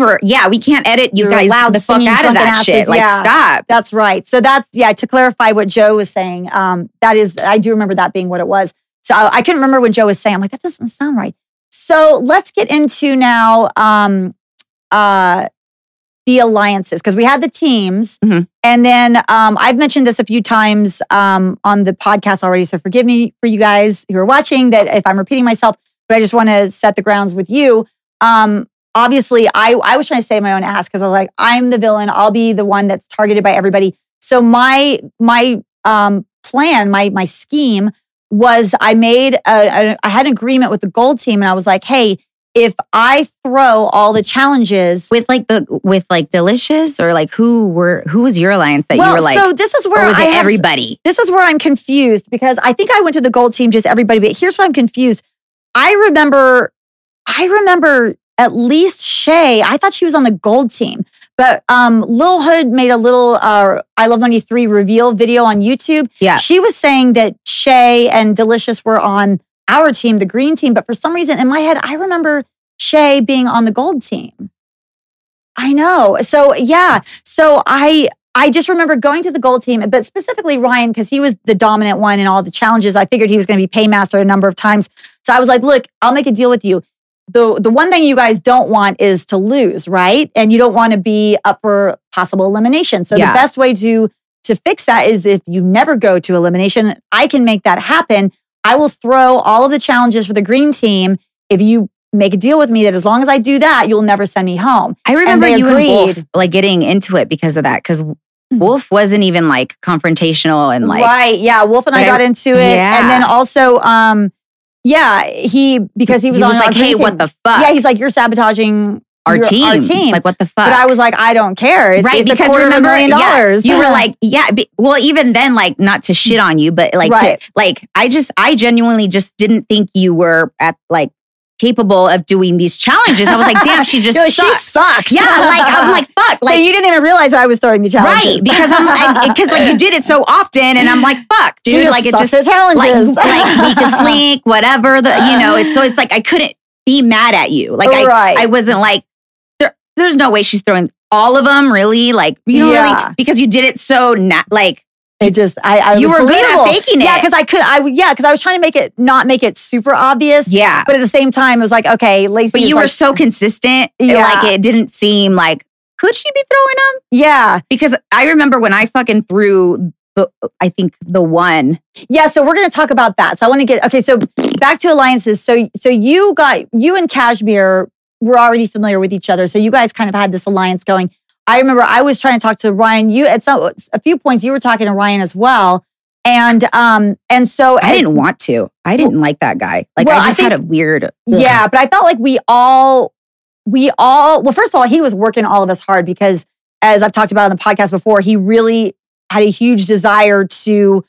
we can't edit you guys the fuck out of that shit. Like, stop. That's right. So that's, to clarify what Joe was saying, I do remember that being what it was. So I couldn't remember when Joe was saying, I'm like, that doesn't sound right. So let's get into now the alliances, because we had the teams. Mm-hmm. And then I've mentioned this a few times on the podcast already. So forgive me for you guys who are watching that if I'm repeating myself, but I just want to set the grounds with you. Obviously, I was trying to save my own ass because I was like, I'm the villain. I'll be the one that's targeted by everybody. So my plan, my scheme was I had an agreement with the gold team, and I was like, hey, if I throw all the challenges with Delicious, or like who was your alliance that you were like? So this is where was it everybody? This is where I'm confused, because I think I went to the gold team just everybody, but here's where I'm confused. I remember at least Shay. I thought she was on the gold team, but Lil Hood made a little I Love 93 reveal video on YouTube. Yeah, she was saying that Shay and Delicious were on our team, the green team, but for some reason in my head, I remember Shay being on the gold team. I know. So yeah. So I just remember going to the gold team, but specifically Ryan, because he was the dominant one in all the challenges. I figured he was going to be paymaster a number of times. So I was like, look, I'll make a deal with you. The one thing you guys don't want is to lose, right? And you don't want to be up for possible elimination. So the best way to fix that is if you never go to elimination. I can make that happen. I will throw all of the challenges for the green team if you make a deal with me that as long as I do that, you'll never send me home. I remember you and Wolf like getting into it because of that, because Wolf wasn't even like confrontational and like... Right, yeah. Wolf and I got into it. Yeah. And then also, because he was on like, hey, what the fuck? Yeah, he's like, you're sabotaging our team. Like, what the fuck? But I was like, I don't care. It's because remember, $250,000. You were like, well, even then, like, not to shit on you, but like, I genuinely just didn't think you were capable of doing these challenges. I was like, damn, she just sucks. She sucks. Yeah, I'm like, fuck. Like, so you didn't even realize I was throwing the challenges. Right, because because you did it so often, and I'm like, fuck, dude. Like, it just challenges. like weak as link, whatever. It's like I couldn't be mad at you. Like I wasn't like, there's no way she's throwing all of them, really. Like, really, because you did it so It just, I you was were believable. good at faking it. Yeah, because I was trying to not make it super obvious. Yeah. But at the same time, it was like, okay, Lacey. But you were so consistent. Yeah. Like, it didn't seem like, could she be throwing them? Yeah. Because I remember when I fucking threw the one. Yeah, so we're going to talk about that. So I want to get, so back to alliances. So you and Kashmir were already familiar with each other. So you guys kind of had this alliance going. I remember I was trying to talk to Ryan. You at a few points you were talking to Ryan as well, and so I didn't want to. I didn't like that guy. Like, I just had a weird. Yeah, but I felt like we all. Well, first of all, he was working all of us hard because, as I've talked about on the podcast before, he really had a huge desire to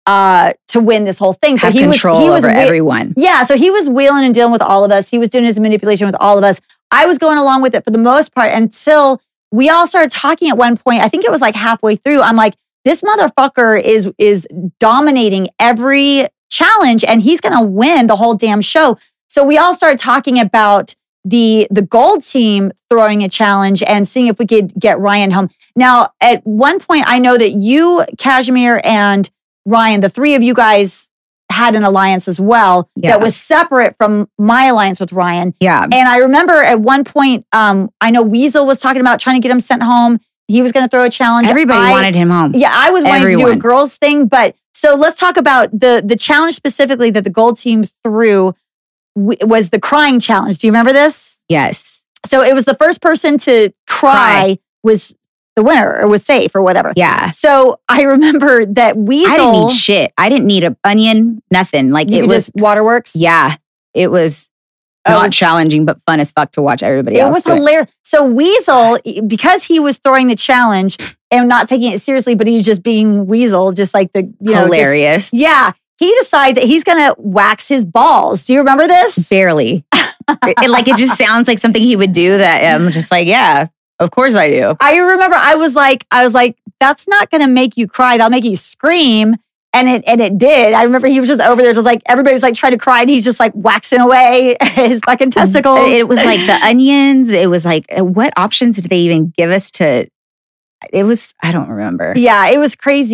win this whole thing. So he control over everyone. Yeah, so he was wheeling and dealing with all of us. He was doing his manipulation with all of us. I was going along with it for the most part until we all started talking at one point. I think it was like halfway through. I'm like, this motherfucker is dominating every challenge and he's going to win the whole damn show. So we all started talking about the gold team throwing a challenge and seeing if we could get Ryan home. Now, at one point, I know that you, Kashmir, and Ryan, the three of you guys had an alliance as well that was separate from my alliance with Ryan. Yeah. And I remember at one point, I know Weasel was talking about trying to get him sent home. He was going to throw a challenge. Everybody wanted him home. Yeah, I was wanting to do a girls thing. But so let's talk about the challenge specifically that the gold team threw was the crying challenge. Do you remember this? Yes. So it was the first person to cry was the winner or was safe or whatever. Yeah. So I remember that Weasel. I didn't need shit. I didn't need an onion, nothing. Like it was just Waterworks. Yeah. It was not challenging, but fun as fuck to watch everybody else. It was hilarious. So Weasel, because he was throwing the challenge and not taking it seriously, but he was just being Weasel, just like hilarious. He decides that he's going to wax his balls. Do you remember this? Barely. it just sounds like something he would do that I'm just like, yeah. Of course I do. I remember I was like, that's not going to make you cry. That'll make you scream. And it did. I remember he was just over there, just like, everybody's like trying to cry and he's just like waxing away his fucking testicles. It was like the onions. It was like, what options did they even give us to, it was, I don't remember. Yeah, it was crazy.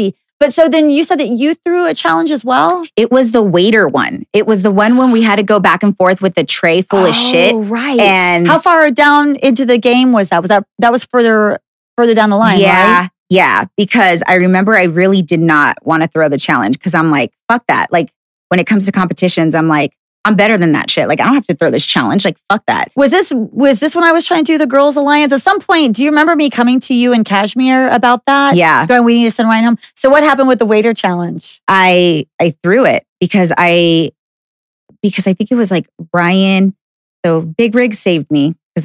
But so then you said that you threw a challenge as well? It was the waiter one. It was the one when we had to go back and forth with the tray full of shit. Right. And how far down into the game was that? That was further down the line, right? Yeah. Because I remember I really did not want to throw the challenge because I'm like, fuck that. Like when it comes to competitions, I'm like, I'm better than that shit. Like, I don't have to throw this challenge. Like, fuck that. Was this when I was trying to do the Girls Alliance? At some point, do you remember me coming to you and Kashmir about that? Yeah. Going, we need to send Ryan home. So what happened with the waiter challenge? I threw it because I think it was like Ryan. So Big Rig saved me because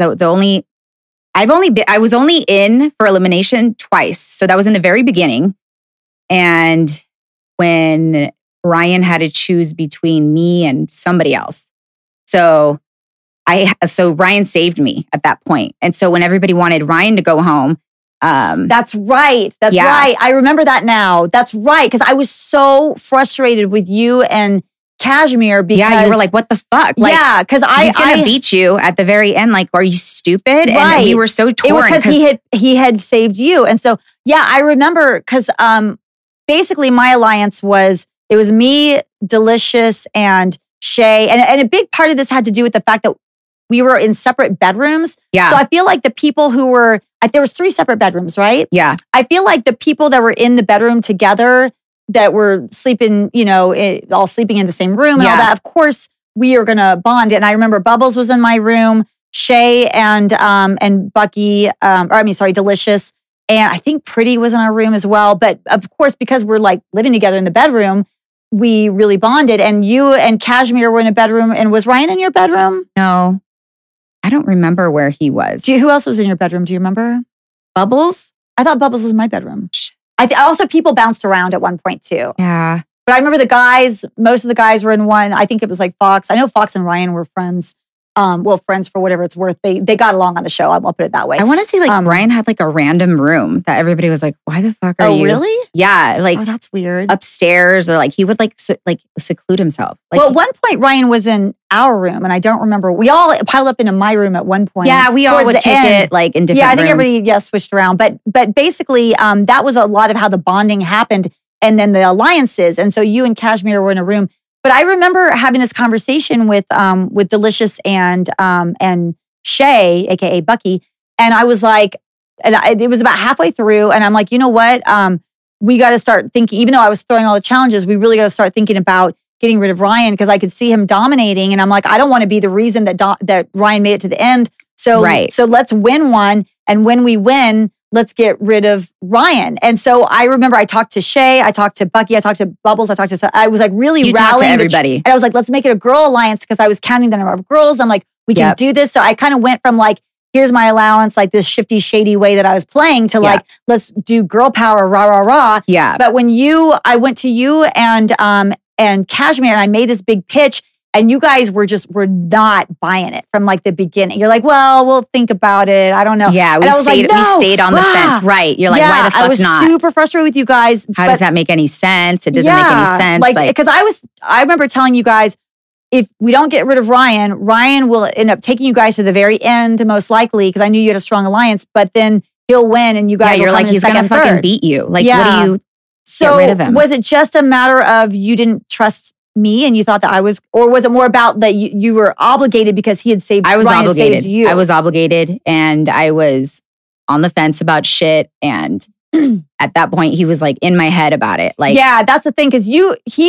I was only in for elimination twice. So that was in the very beginning. And when Ryan had to choose between me and somebody else. So Ryan saved me at that point. And so when everybody wanted Ryan to go home. That's right. That's right. I remember that now. That's right. Because I was so frustrated with you and Kashmir because... Yeah, you were like, what the fuck? Like, yeah, because he's going to beat you at the very end. Like, are you stupid? Right. And we were so torn. It was because he had saved you. And so, yeah, I remember because basically my alliance was... It was me, Delicious, and Shay. And a big part of this had to do with the fact that we were in separate bedrooms. Yeah. So I feel like the people who were, there was 3 separate bedrooms, right? Yeah. I feel like the people that were in the bedroom together that were sleeping, all sleeping in the same room and all that, of course, we are going to bond. And I remember Bubbles was in my room, Shay and Bucky, Delicious. And I think Pretty was in our room as well. But of course, because we're like living together in the bedroom, we really bonded. And you and Kashmir were in a bedroom. And was Ryan in your bedroom? No, I don't remember where he was. Who else was in your bedroom? Do you remember? Bubbles? I thought Bubbles was in my bedroom. Also, people bounced around at one point too. Yeah. But I remember most of the guys were in one. I think it was like Fox. I know Fox and Ryan were friends. Friends for whatever it's worth. They got along on the show. I'll put it that way. I want to say Ryan had like a random room that everybody was like, why the fuck are you? Oh, really? Yeah. Like, oh, that's weird. Upstairs or like he would seclude himself. Like, well, at one point, Ryan was in our room and I don't remember. We all piled up into my room at one point. Yeah, we all would kick it like in different rooms. Yeah, I think everybody switched around. But basically, that was a lot of how the bonding happened and then the alliances. And so you and Kashmir were in a room. But I remember having this conversation with Delicious and Shay, aka Bucky, and I was like, it was about halfway through, and I'm like, you know what? We got to start thinking. Even though I was throwing all the challenges, we really got to start thinking about getting rid of Ryan because I could see him dominating, and I'm like, I don't want to be the reason that Ryan made it to the end. So let's win one, and when we win, let's get rid of Ryan. And so I remember I talked to Shay, I talked to Bucky, I talked to Bubbles, I was like really rallying to everybody. And I was like, let's make it a girl alliance because I was counting the number of girls. I'm like, we can do this. So I kind of went from like, here's my allowance, like this shifty, shady way that I was playing to like, let's do girl power, rah, rah, rah. Yeah. But when I went to you and Kashmir and I made this big pitch, and you guys were not buying it from like the beginning. You're like, well, we'll think about it. I don't know. Yeah, we stayed on the fence. Right. You're like, why the fuck not? I was super frustrated with you guys. How does that make any sense? It doesn't make any sense. Like, because I remember telling you guys, if we don't get rid of Ryan will end up taking you guys to the very end, most likely, because I knew you had a strong alliance, but then he'll win and you guys will come in he's going to fucking beat you. Like, what do you get rid of him? Was it just a matter of you didn't trust me and you thought that I was, or was it more about that you were obligated because he had saved you? I was obligated. I was obligated and I was on the fence about shit. And at that point, he was like in my head about it. Like, yeah, that's the thing. Cause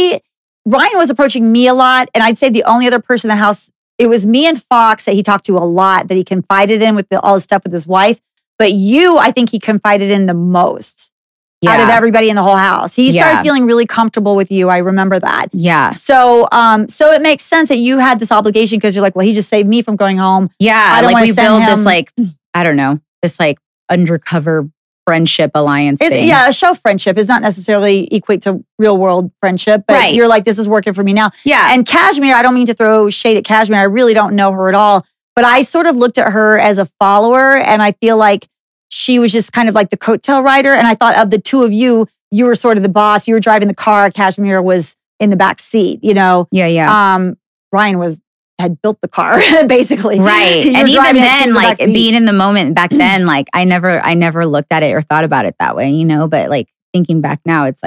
Ryan was approaching me a lot. And I'd say the only other person in the house, it was me and Fox that he talked to a lot, that he confided in with all the stuff with his wife. But you, I think he confided in the most. Out of everybody in the whole house. He started feeling really comfortable with you. I remember that. Yeah. So it makes sense that you had this obligation because you're like, well, he just saved me from going home. Yeah. I don't we build this like, I don't know, this like undercover friendship alliance thing. Yeah, a show friendship is not necessarily equate to real world friendship, but you're like, this is working for me now. Yeah. And Kashmir, I don't mean to throw shade at Kashmir. I really don't know her at all, but I sort of looked at her as a follower and I feel like she was just kind of like the coattail rider. And I thought of the two of you, you were sort of the boss. You were driving the car. Kashmir was in the back seat, you know? Yeah, yeah. Ryan had built the car, basically. Right. And even then, like being in the moment back then, like I never looked at it or thought about it that way, you know? But like thinking back now, it's like,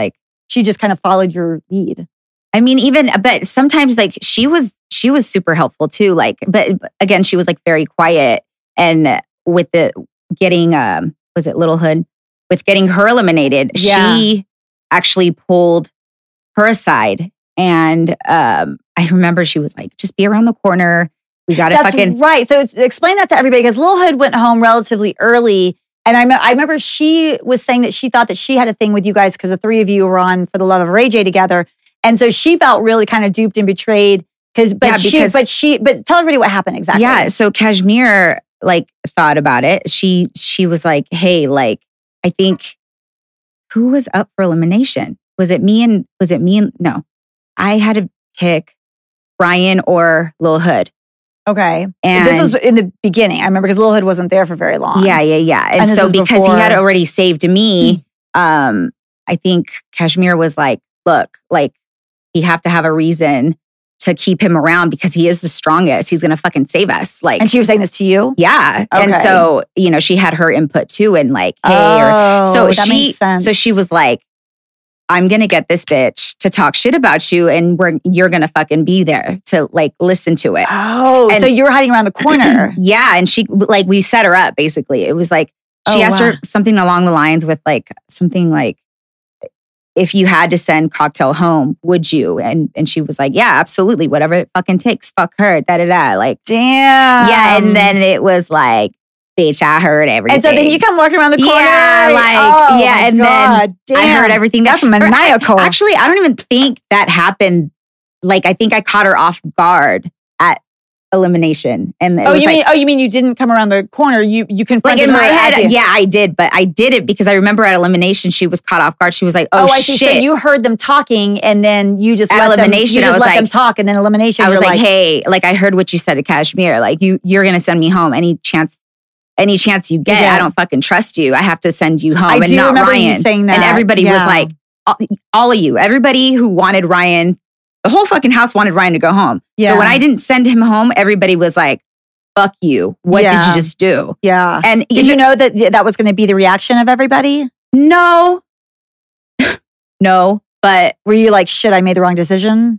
she just kind of followed your lead? I mean, but sometimes like she was super helpful too. Like, but again, she was like very quiet. And with the getting, was it Little Hood? With getting her eliminated, she actually pulled her aside. And I remember she was like, just be around the corner. We got to fucking. Right. So explain that to everybody, because Little Hood went home relatively early. And I remember she was saying that she thought that she had a thing with you guys because the three of you were on For the Love of Ray J together. And so she felt really kind of duped and betrayed. But tell everybody what happened exactly. Yeah. So Kashmir like thought about it. She was like, hey, like, I think who was up for elimination? Was it me and no, I had to pick Ryan or Lil Hood. Okay. And this was in the beginning. I remember because Lil Hood wasn't there for very long. Yeah. And so because he had already saved me, I think Kashmir was like, look, like, you have to have a reason to keep him around because he is the strongest. He's going to fucking save us. Like, and she was saying this to you? Yeah. Okay. And so, she had her input too. And like, hey, so she was like, I'm going to get this bitch to talk shit about you and you're going to fucking be there to like listen to it. Oh, and so you were hiding around the corner. Yeah. And she, like, we set her up basically. It was like, she asked her something along the lines with like, something like, if you had to send Cocktail home, would you? And she was like, yeah, absolutely. Whatever it fucking takes. Fuck her. Da-da-da. Like, damn. Yeah. And then it was like, bitch, I heard everything. And so then you come walking around the corner. Yeah. Like, and then I heard everything. That's maniacal. Actually, I don't even think that happened. Like, I think I caught her off guard at elimination. And you mean you didn't come around the corner? You confronted her. Like in my head, yeah, I did, but I did it because I remember at elimination she was caught off guard. She was like, "Oh, I shit!" See. So you heard them talking, and then you just at elimination. I was let them talk, and then elimination. I was like, "Hey, like I heard what you said to Kashmir. Like you're gonna send me home any chance you get. I don't fucking trust you. I have to send you home, and not Ryan." You saying that. And everybody was like, all of you, everybody who wanted Ryan. The whole fucking house wanted Ryan to go home. Yeah. So when I didn't send him home, everybody was like, fuck you. What did you just do? Yeah. And did you know that was going to be the reaction of everybody? No. No. But were you like, shit, I made the wrong decision?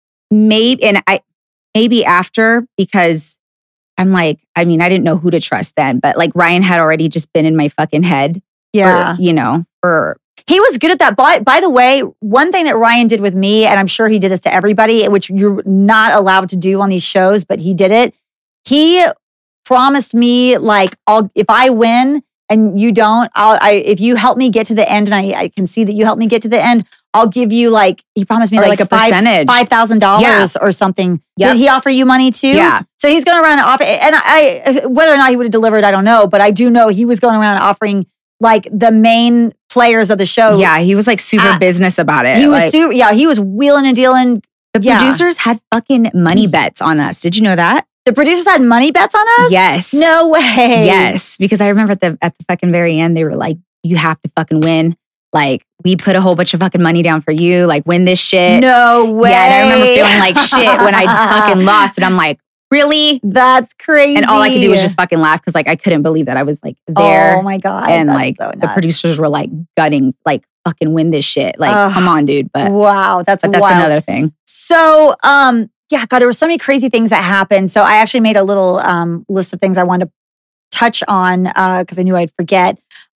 Maybe after, because I'm like, I mean, I didn't know who to trust then, but like Ryan had already just been in my fucking head. Yeah. He was good at that. By the way, one thing that Ryan did with me, and I'm sure he did this to everybody, which you're not allowed to do on these shows, but he did it. He promised me, like, if I win and you don't, if you help me get to the end, and I can see that you helped me get to the end, I'll give you he promised me like a percentage, $5,000 or something. Yep. Did he offer you money too? Yeah. So he's going around and offering, and whether or not he would have delivered, I don't know, but I do know he was going around offering like the main players of the show. Yeah, he was like super business about it. He was he was wheeling and dealing. The producers had fucking money bets on us. Did you know that? The producers had money bets on us? Yes. No way. Yes, because I remember at the fucking very end, they were like, you have to fucking win. Like, we put a whole bunch of fucking money down for you. Like, win this shit. No way. Yeah, and I remember feeling like shit when I fucking lost. And I'm like, really? That's crazy. And all I could do was just fucking laugh because like I couldn't believe that I was like there. Oh my God. And like the producers were like gutting, like fucking win this shit. Like, come on, dude. But wow, that's another thing. So yeah, God, there were so many crazy things that happened. So I actually made a little list of things I wanted to touch on because I knew I'd forget.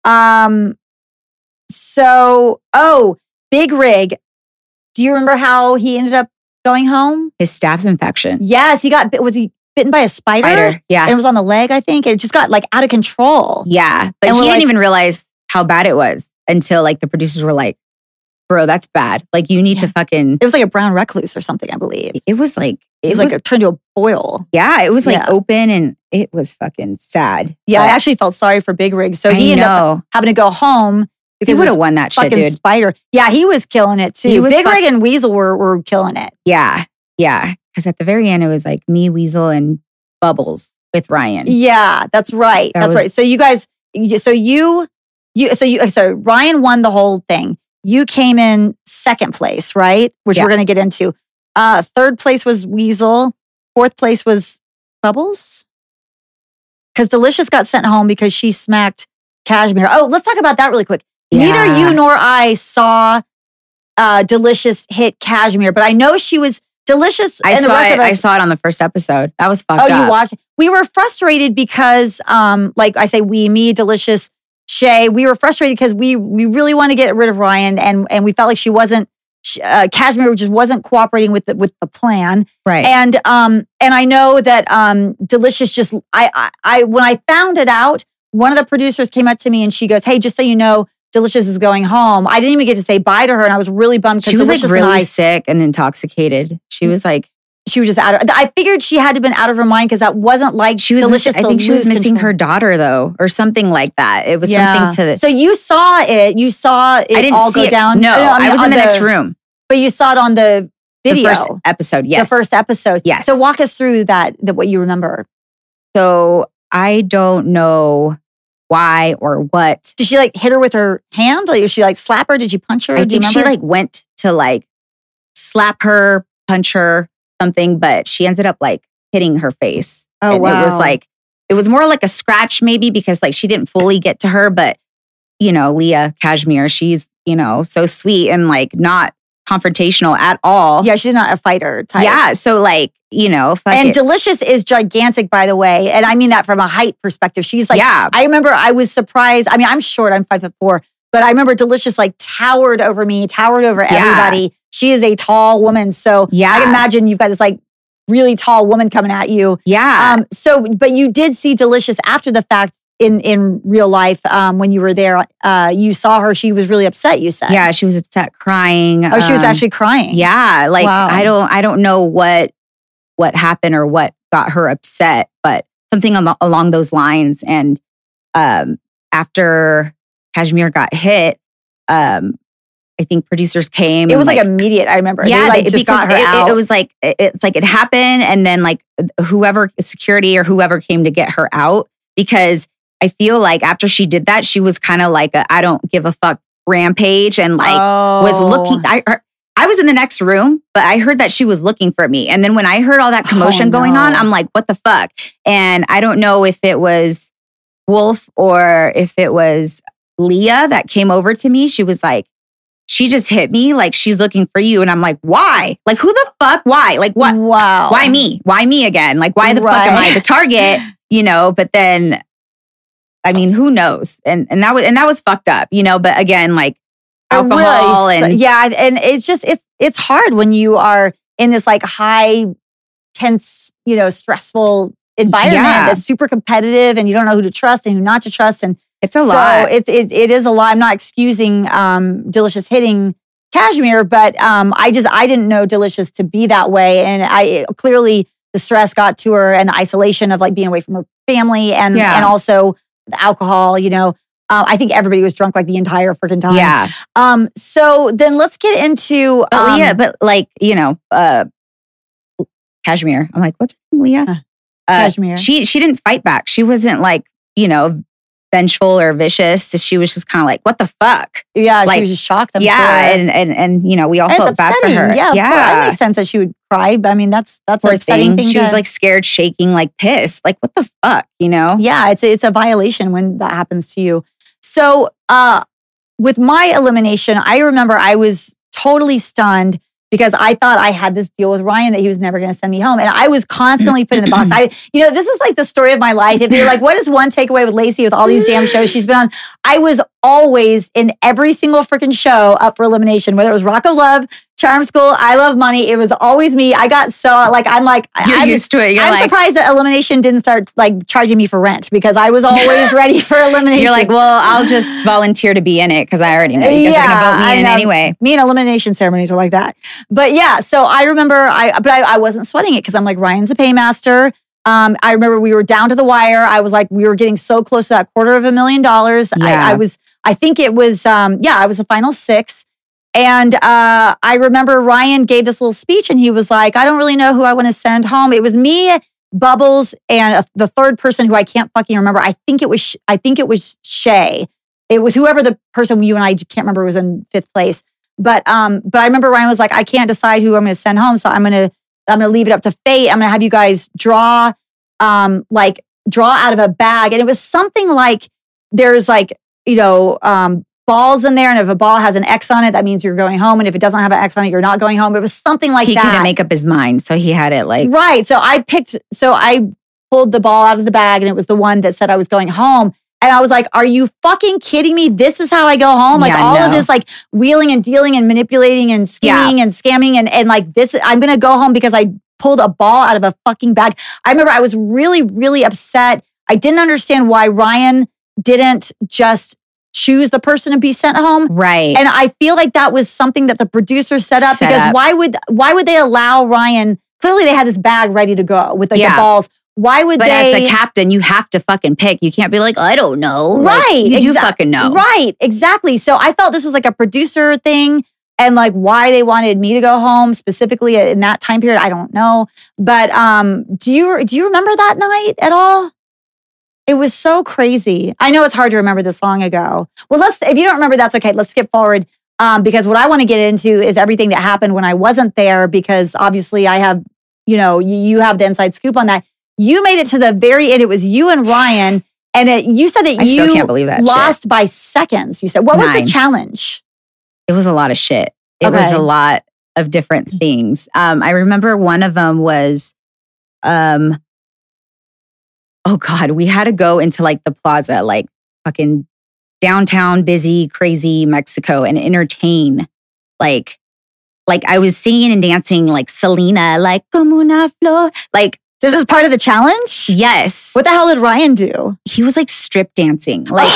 Big Rig. Do you remember how he ended up going home? His staph infection. Yes, was he bitten by a spider? Yeah. And it was on the leg, I think. It just got like out of control. Yeah. But he didn't even realize how bad it was until like the producers were like, bro, that's bad. Like you need to fucking. It was like a brown recluse or something, I believe. It was like. It turned to a boil. Yeah. It was like open and it was fucking sad. Yeah. I actually felt sorry for Big Rig. So he ended up having to go home. Because he would have won that shit, dude. Spider. Yeah, he was killing it too. Big Rig and Weasel were killing it. Yeah. Yeah. Because at the very end, it was like me, Weasel, and Bubbles with Ryan. Yeah, that's right. That's right. So you guys, so Ryan won the whole thing. You came in second place, right? Which we're going to get into. Third place was Weasel. Fourth place was Bubbles. Because Delicious got sent home because she smacked Kashmir. Oh, let's talk about that really quick. Yeah. Neither you nor I saw Delicious hit Cashmere, but I know she was Delicious. I saw it on the first episode. That was fucked up. Oh, you watched? We were frustrated because, like I say, me, Delicious, Shay, we were frustrated because we really want to get rid of Ryan, and we felt like she wasn't. Cashmere just wasn't cooperating with the plan, right? And I know that Delicious just I when I found it out, one of the producers came up to me and she goes, "Hey, just so you know, Delicious is going home." I didn't even get to say bye to her, and I was really bummed. She was Delicious like really sick and intoxicated. She was like, she was just out of. I figured she had to have been out of her mind because that wasn't like she was. Delicious. I think she was missing her daughter though, or something like that. It was something to. So you saw it. You saw it I didn't all go down. No, I was in the next room. But you saw it on the video. The first episode, yes. The first episode. Yes. So walk us through that what you remember. So I don't know why or what. Did she like hit her with her hand? Like, did she like slap her? Did you punch her? I think she like went to like slap her, punch her, something, but she ended up like hitting her face. Oh, and wow. It was more like a scratch maybe because like she didn't fully get to her, but you know, Leah Cashmere, she's, you know, so sweet and like not confrontational at all. Yeah, she's not a fighter type. Yeah, so like, you know, Delicious is gigantic, by the way. And I mean that from a height perspective. She's like, yeah. I remember I was surprised. I mean, I'm short, I'm 5'4", but I remember Delicious like towered over me, towered over everybody. She is a tall woman. So I can imagine you've got this like really tall woman coming at you. Yeah. But you did see Delicious after the fact in real life when you were there. You saw her. She was really upset, you said. Yeah, she was upset, crying. Oh, she was actually crying. Yeah. Like, wow. I don't know what happened or what got her upset, but something along those lines. And after Cashmere got hit, I think producers came. It was like immediate. I remember. Yeah, they just got her out. It was like it's like it happened, and then like whoever security or whoever came to get her out, because I feel like after she did that, she was kind of like a I don't give a fuck rampage, and like was looking. I was in the next room, but I heard that she was looking for me, and then when I heard all that commotion going on, I'm like, what the fuck? And I don't know if it was Wolf or if it was Leah that came over to me. She was like, she just hit me, like she's looking for you. And I'm like, why? Like, who the fuck? Why? Like, what? Wow. Why me? Why me again? Like, why the fuck am I the target? You know, but then, I mean, who knows? And that was fucked up, you know, but again, like alcohol and. Yeah. And it's just, it's hard when you are in this like high, tense, you know, stressful environment that's super competitive and you don't know who to trust and who not to trust. And it's a lot. It is a lot. I'm not excusing Delicious hitting Cashmere, but I didn't know Delicious to be that way. And clearly the stress got to her and the isolation of like being away from her family and also the alcohol, you know. I think everybody was drunk like the entire freaking time. Yeah. So then let's get into but like, you know, Cashmere. I'm like, what's her name, Leah? Cashmere. She didn't fight back. She wasn't like, you know, vengeful or vicious. She was just kind of like, what the fuck? Yeah, like, she was just shocked. I'm sure. And you know, we all felt bad for her. Yeah, it makes sense that she would cry. But I mean, that's an upsetting thing. She was like scared, shaking, like pissed. Like, what the fuck? You know? Yeah, it's a violation when that happens to you. So with my elimination, I remember I was totally stunned because I thought I had this deal with Ryan that he was never going to send me home. And I was constantly put in the box. This is like the story of my life. If you're like, what is one takeaway with Lacey with all these damn shows she's been on? I was always in every single freaking show up for elimination, whether it was Rock of Love, Charm School, I Love Money. It was always me. I got so like, I'm used to it. I'm surprised that elimination didn't start like charging me for rent because I was always ready for elimination. You're like, well, I'll just volunteer to be in it because I already know you guys are going to vote me in anyway. Me and elimination ceremonies are like that. But yeah, so I remember I wasn't sweating it because I'm like, Ryan's a paymaster. I remember we were down to the wire. I was like, we were getting so close to that $250,000. Yeah. I think it was, I was the final 6. And I remember Ryan gave this little speech and he was like, I don't really know who I want to send home. It was me, Bubbles, and the third person who I can't fucking remember. I think it was Shay. It was whoever the person you and I can't remember was in 5th place. But I remember Ryan was like, I can't decide who I'm going to send home. So I'm going to leave it up to fate. I'm going to have you guys draw out of a bag. And it was something like, there's like, you know, balls in there. And if a ball has an X on it, that means you're going home. And if it doesn't have an X on it, you're not going home. It was something like he that. He couldn't make up his mind. So he had it like. Right. So I pulled the ball out of the bag and it was the one that said I was going home. And I was like, are you fucking kidding me? This is how I go home? Like all of this like wheeling and dealing and manipulating and scheming and scamming and like this, I'm going to go home because I pulled a ball out of a fucking bag. I remember I was really, really upset. I didn't understand why Ryan didn't just choose the person to be sent home. Right. And I feel like that was something that the producer set up because why would they allow Ryan? Clearly they had this bag ready to go with like the balls. Why would but they? But as a captain, you have to fucking pick. You can't be like, I don't know. Right. Like, you do fucking know. Right. Exactly. So I felt this was like a producer thing and like why they wanted me to go home specifically in that time period. I don't know. But do you remember that night at all? It was so crazy. I know it's hard to remember this long ago. Well, if you don't remember, that's okay. Let's skip forward. Because what I want to get into is everything that happened when I wasn't there, because obviously I have, you have the inside scoop on that. You made it to the very end. It was you and Ryan. And you said that I still can't believe that lost shit. by seconds. You said, what was the challenge? It was a lot of shit. It was a lot of different things. I remember one of them was, oh God, we had to go into like the plaza, like fucking downtown, busy, crazy Mexico and entertain. Like I was singing and dancing like Selena, like como una flor, like. This is part of the challenge? Yes. What the hell did Ryan do? He was like strip dancing. Like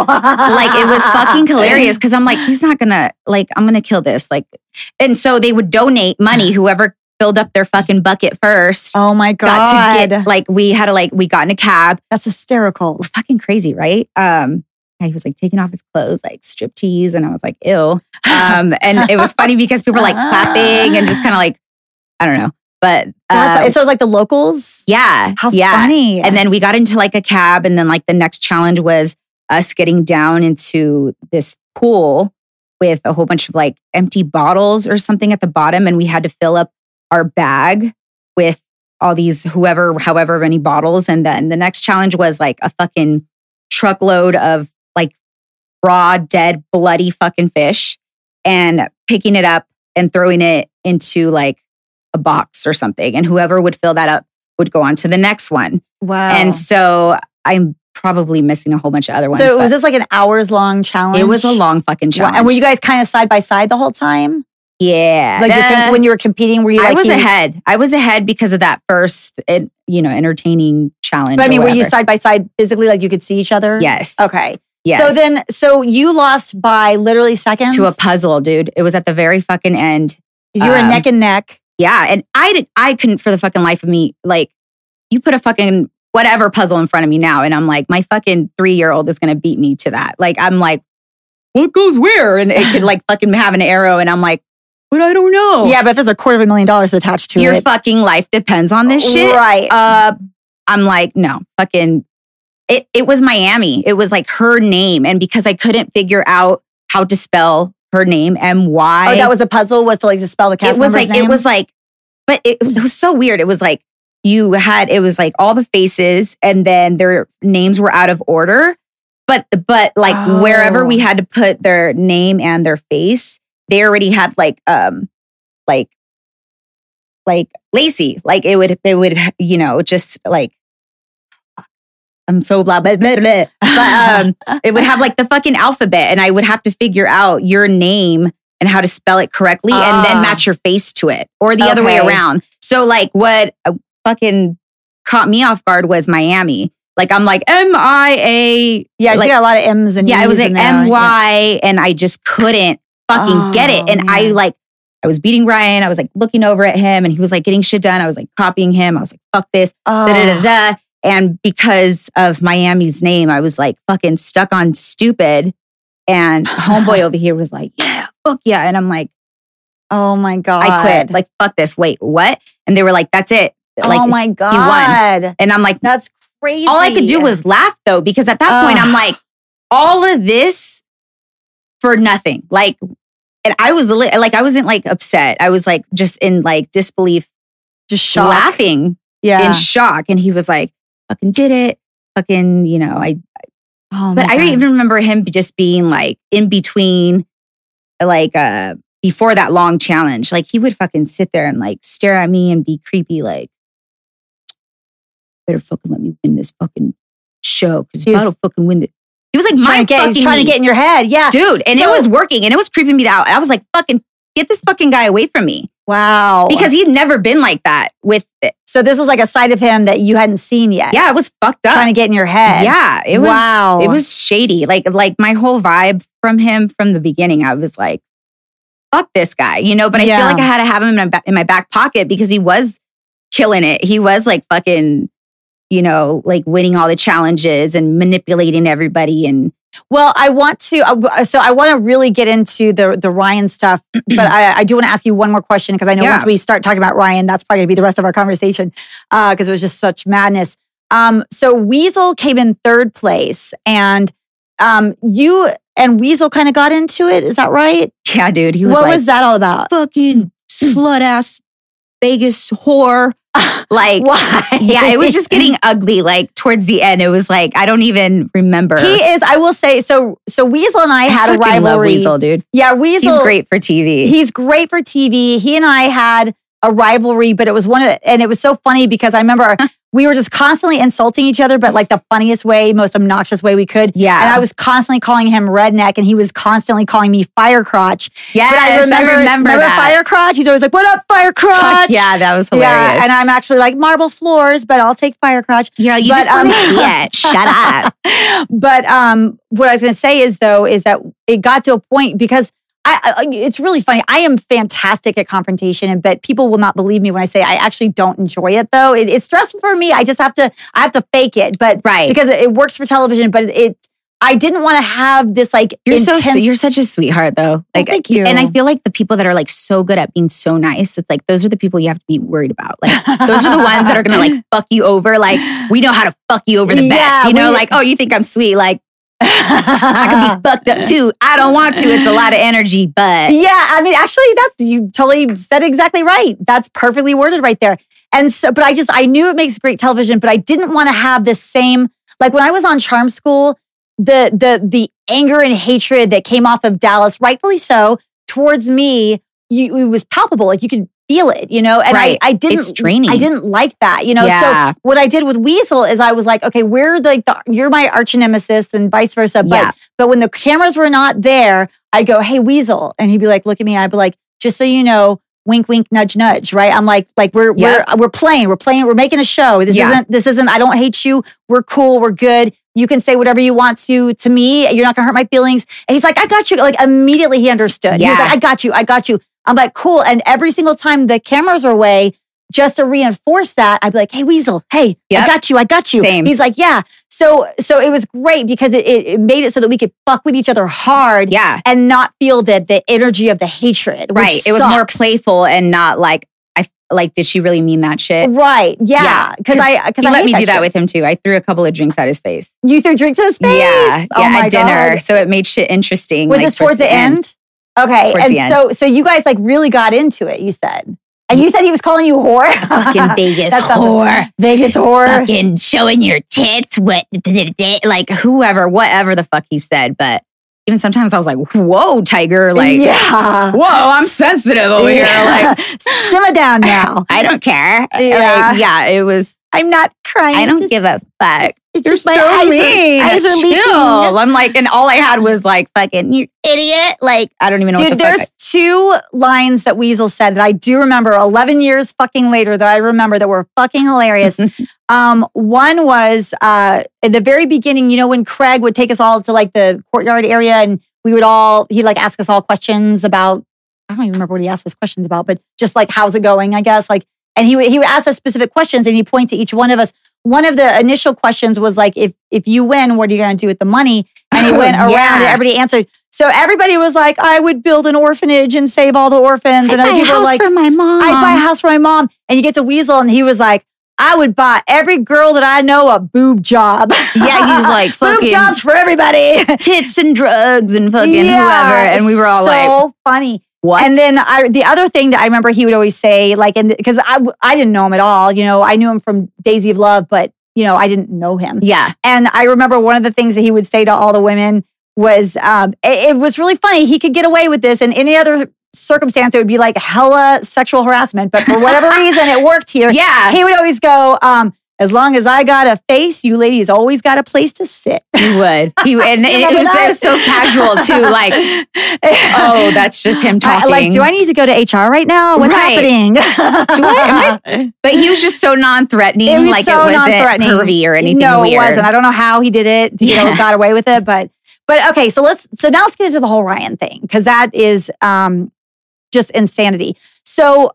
it was fucking hilarious because I'm like, he's not gonna, like, I'm gonna kill this. Like, and so they would donate money, whoever filled up their fucking bucket first. Oh my God. Got to get, like, we got in a cab. That's hysterical. Fucking crazy, right? He was like taking off his clothes, like strip tease. And I was like, ew. And it was funny because people were like clapping and just kind of like, I don't know. But so it was like the locals? Yeah. How funny. And then we got into like a cab. And then like the next challenge was us getting down into this pool with a whole bunch of like empty bottles or something at the bottom. And we had to fill up our bag with all these however many bottles. And then the next challenge was like a fucking truckload of like raw, dead, bloody fucking fish and picking it up and throwing it into like a box or something. And whoever would fill that up would go on to the next one. Wow. And so I'm probably missing a whole bunch of other ones. So was this like an hours-long challenge? It was a long fucking challenge. Wow. And were you guys kind of side by side the whole time? Yeah. Like when you were competing, were you like... I was ahead because of that first, entertaining challenge. But I mean, were you side by side physically, like you could see each other? Yes. Okay. Yes. So you lost by literally seconds? To a puzzle, dude. It was at the very fucking end. You were neck and neck. Yeah. And I couldn't for the fucking life of me, like, you put a fucking whatever puzzle in front of me now. And I'm like, my fucking 3-year-old is going to beat me to that. Like, I'm like, what goes where? And it could like fucking have an arrow. And I'm like, but I don't know. Yeah, but if there's $250,000 attached to your it. fucking life depends on this shit. Right. I'm like, no, fucking, it was Miami. It was like her name. And because I couldn't figure out how to spell her name, M-Y. Oh, that was a puzzle, was to like to spell the cast member's name? It was like, but it was so weird. It was like, it was like all the faces and then their names were out of order. But like wherever we had to put their name and their face, they already had like Lacey. Like it would, just like, I'm so blah, blah, blah, blah. But it would have like the fucking alphabet and I would have to figure out your name and how to spell it correctly and then match your face to it or the other way around. So like what fucking caught me off guard was Miami. Like I'm like M-I-A. Yeah, like, she got a lot of M's and E's. Yeah, it was like M-Y and I just couldn't fucking get it. And I was beating Ryan. I was like looking over at him and he was like getting shit done. I was like copying him. I was like, fuck this. And because of Miami's name, I was like fucking stuck on stupid. And homeboy over here was like, yeah, fuck yeah. And I'm like, oh my God. I quit. Like, fuck this. Wait, what? And they were like, that's it. Like, oh my God. He won. And I'm like, that's crazy. All I could do was laugh though, because at that point I'm like, all of this for nothing. Like, and I was like, I wasn't like upset. I was like just in like disbelief, just shock. Laughing in shock. And he was like, fucking did it. Fucking, Oh, But I even remember him just being like in between, like before that long challenge, like he would fucking sit there and like stare at me and be creepy, like, better fucking let me win this fucking show, because if I don't fucking win it. He was like trying to get in your head. Yeah. Dude. And it was working and it was creeping me out. I was like, fucking get this fucking guy away from me. Wow. Because he'd never been like that with it. So this was like a side of him that you hadn't seen yet. Yeah, it was fucked up. Trying to get in your head. Yeah. It was, wow. It was shady. Like my whole vibe from him from the beginning, I was like, fuck this guy, you know? But I feel like I had to have him in my back pocket because he was killing it. He was like fucking, you know, like winning all the challenges and manipulating everybody. And well, I want to really get into the Ryan stuff, but I do want to ask you one more question, because I know once we start talking about Ryan, that's probably going to be the rest of our conversation, because it was just such madness. So Weasel came in third place, and you and Weasel kind of got into it. Is that right? Yeah, dude. He was what was that all about? Fucking slut ass Vegas whore. Like, why? Yeah, it was just getting ugly. Like towards the end, it was like, I don't even remember. He is, I will say, so Weasel and I had a rivalry. Love Weasel, dude. Yeah, Weasel. He's great for TV. He's great for TV. He and I had a rivalry, but it was and it was so funny because I remember we were just constantly insulting each other, but like the funniest way, most obnoxious way we could. Yeah. And I was constantly calling him redneck, and he was constantly calling me fire crotch. Yes, but I remember that. Fire crotch? He's always like, what up, fire crotch? Yeah, that was hilarious. Yeah, and I'm actually like marble floors, but I'll take fire crotch. Yeah, you just want to see it. Shut up. But what I was going to say is that it got to a point because it's really funny. I am fantastic at confrontation, but people will not believe me when I say I actually don't enjoy it. Though it's stressful for me. I have to fake it, but because it works for television. But I didn't want to have this like. You're such a sweetheart, though. Like, thank you. And I feel like the people that are like so good at being so nice, it's like those are the people you have to be worried about. Like those are the ones that are gonna like fuck you over. Like we know how to fuck you over the best. You know, like, oh, you think I'm sweet? Like. I could be fucked up too. I don't want to. It's a lot of energy, but yeah, I mean, actually, you totally said exactly right. That's perfectly worded right there. And so, but I knew it makes great television, but I didn't want to have the same, like when I was on Charm School, the anger and hatred that came off of Dallas, rightfully so, towards me, it was palpable. Like you could feel it, you know? And I didn't, it's draining. I didn't like that, you know? Yeah. So what I did with Weasel is I was like, okay, you're my arch nemesis and vice versa. But when the cameras were not there, I'd go, hey, Weasel. And he'd be like, look at me. I'd be like, just so you know, wink, wink, nudge, nudge, right? I'm like we're playing, we're making a show. This isn't, I don't hate you. We're cool. We're good. You can say whatever you want to me. You're not gonna hurt my feelings. And he's like, I got you. Like immediately he understood. Yeah. He's like, I got you. I'm like, cool. And every single time the cameras are away, just to reinforce that, I'd be like, hey, Weasel, hey, I got you. Same. He's like, yeah. So it was great because it made it so that we could fuck with each other hard and not feel the energy of the hatred. Right. It was more playful and not like, did she really mean that shit? Right. Yeah. Because he let me do that with him too. I threw a couple of drinks at his face. You threw drinks at his face? Yeah. Oh at dinner. God. So it made shit interesting. Was this towards the end? Okay. And so you guys like really got into it, you said. And you said he was calling you whore? Fucking Vegas whore. Vegas whore. Fucking showing your tits. Like whatever the fuck he said. But even sometimes I was like, whoa, Tiger. Like, whoa, I'm sensitive over here. Like, simmer down now. I don't care. Yeah. Like, it was. I'm not crying. I don't give a fuck. You're so mean. Eyes are leaking. I'm like, and all I had was like, fucking, you idiot. Like, I don't even know what the fuck. There's two lines that Weasel said that I do remember 11 years fucking later that I remember that were fucking hilarious. One was at the very beginning, you know, when Craig would take us all to like the courtyard area and he'd like ask us all questions about, I don't even remember what he asked us questions about, but just like, how's it going, I guess. Like, and he would ask us specific questions and he'd point to each one of us. One of the initial questions was like, if you win, what are you going to do with the money? And he went around and everybody answered. So everybody was like, I would build an orphanage and save all the orphans. And other people were like, for my mom. I'd buy a house for my mom. And you get to Weasel and he was like, I would buy every girl that I know a boob job. Yeah, he's like, fucking boob jobs for everybody. Tits and drugs and fucking whoever. And we were all so funny. What? And then the other thing that I remember he would always say, like, because I didn't know him at all. You know, I knew him from Daisy of Love, but I didn't know him. Yeah. And I remember one of the things that he would say to all the women was, it was really funny. He could get away with this in any other circumstance. It would be like hella sexual harassment, but for whatever reason, it worked here. Yeah. He would always go, as long as I got a face, you ladies always got a place to sit. He would. And it was so casual too. Like, oh, that's just him talking. Do I need to go to HR right now? What's happening? But he was just so non-threatening. It wasn't pervy or anything weird. No, it wasn't. I don't know how he did it. Got away with it. But okay, so now let's get into the whole Ryan thing, because that is just insanity. So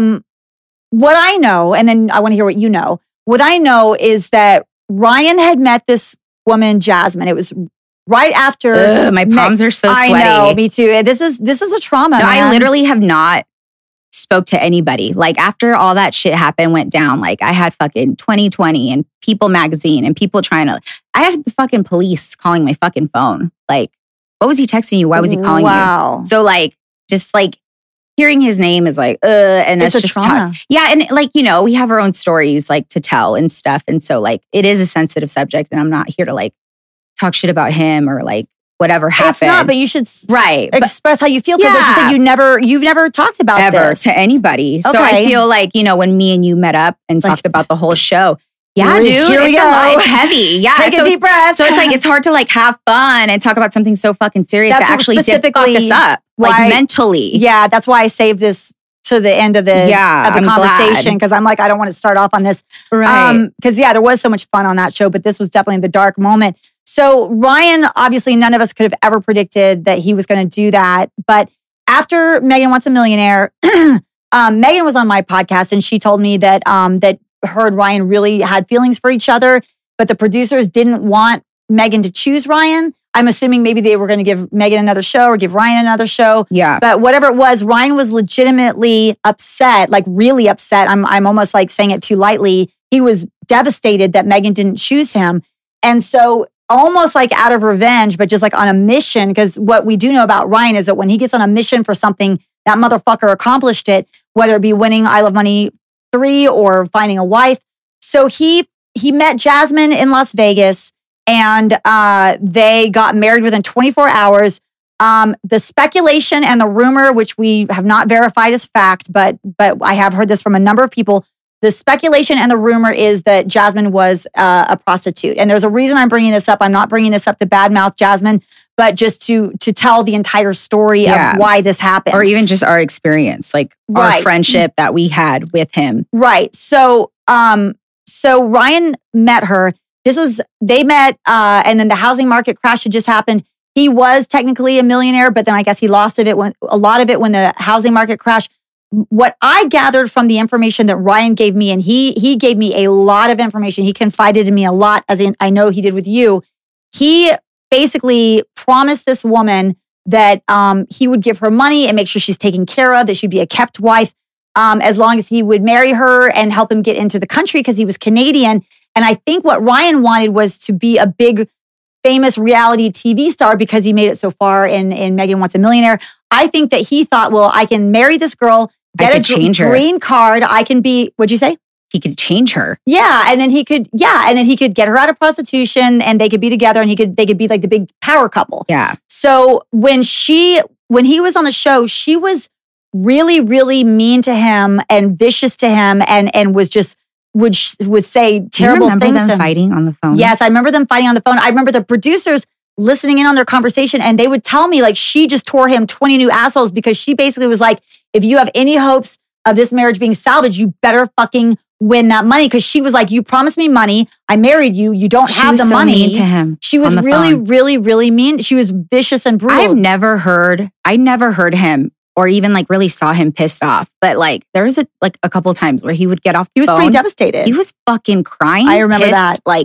what I know, and then I want to hear what you know. What I know is that Ryan had met this woman, Jasmine. It was right after. My palms are so sweaty. I know, me too. This is a trauma. No, man. I literally have not spoke to anybody. Like after all that shit went down, like I had fucking 2020 and People magazine and people I had the fucking police calling my fucking phone. Like, what was he texting you? Why was he calling you? So like, just like, hearing his name is like, and it's that's just trauma. Yeah. And like, we have our own stories like to tell and stuff. And so like, it is a sensitive subject and I'm not here to like talk shit about him or like whatever happened. It's not, but you should express how you feel. Because you said you've never talked about this to anybody. Okay. So I feel like, when me and you met up and talked about the whole show, yeah, dude, here we it's go. a lot. It's heavy. Yeah. Take a deep breath. So it's like, it's hard to like have fun and talk about something so fucking serious that actually did fuck us up. Like mentally. Yeah, that's why I saved this to the end of the conversation, because I'm like, I don't want to start off on this. Right. Because there was so much fun on that show, but this was definitely the dark moment. So Ryan, obviously none of us could have ever predicted that he was going to do that. But after Megan Wants a Millionaire, Megan was on my podcast and she told me that that her and Ryan really had feelings for each other, but the producers didn't want Megan to choose Ryan. I'm assuming maybe they were going to give Megan another show or give Ryan another show. Yeah. But whatever it was, Ryan was legitimately upset, like really upset. I'm almost like saying it too lightly. He was devastated that Megan didn't choose him. And so almost like out of revenge, but just like on a mission, because what we do know about Ryan is that when he gets on a mission for something, that motherfucker accomplished it, whether it be winning I Love Money 3 or finding a wife. So he met Jasmine in Las Vegas. And they got married within 24 hours. The speculation and the rumor, which we have not verified as fact, but I have heard this from a number of people. The speculation and the rumor is that Jasmine was a prostitute. And there's a reason I'm bringing this up. I'm not bringing this up to badmouth Jasmine, but just to tell the entire story of why this happened. Or even just our experience, like our friendship that we had with him. Right. So Ryan met her. They met, and then the housing market crash had just happened. He was technically a millionaire, but then I guess he lost a lot of it when the housing market crashed. What I gathered from the information that Ryan gave me, and he gave me a lot of information. He confided in me a lot, as I know he did with you. He basically promised this woman that he would give her money and make sure she's taken care of, that she'd be a kept wife, as long as he would marry her and help him get into the country because he was Canadian. And I think what Ryan wanted was to be a big, famous reality TV star because he made it so far in Megan Wants a Millionaire. I think that he thought, well, I can marry this girl, get a green card. I can be, what'd you say? He could change her. Yeah. And then he could get her out of prostitution and they could be together and they could be like the big power couple. Yeah. So when he was on the show, she was really, really mean to him and vicious to him and was just, would say terrible things. Do you remember them fighting on the phone? Yes, I remember them fighting on the phone. I remember the producers listening in on their conversation and they would tell me like she just tore him 20 new assholes because she basically was like, if you have any hopes of this marriage being salvaged, you better fucking win that money. Because she was like, you promised me money. I married you. You don't have the money. Mean to him. She was really, really, really mean. She was vicious and brutal. I never heard him or even like really saw him pissed off. But like there was a couple times where he would get off the phone. He was pretty devastated. He was fucking crying. I remember pissed, that. Like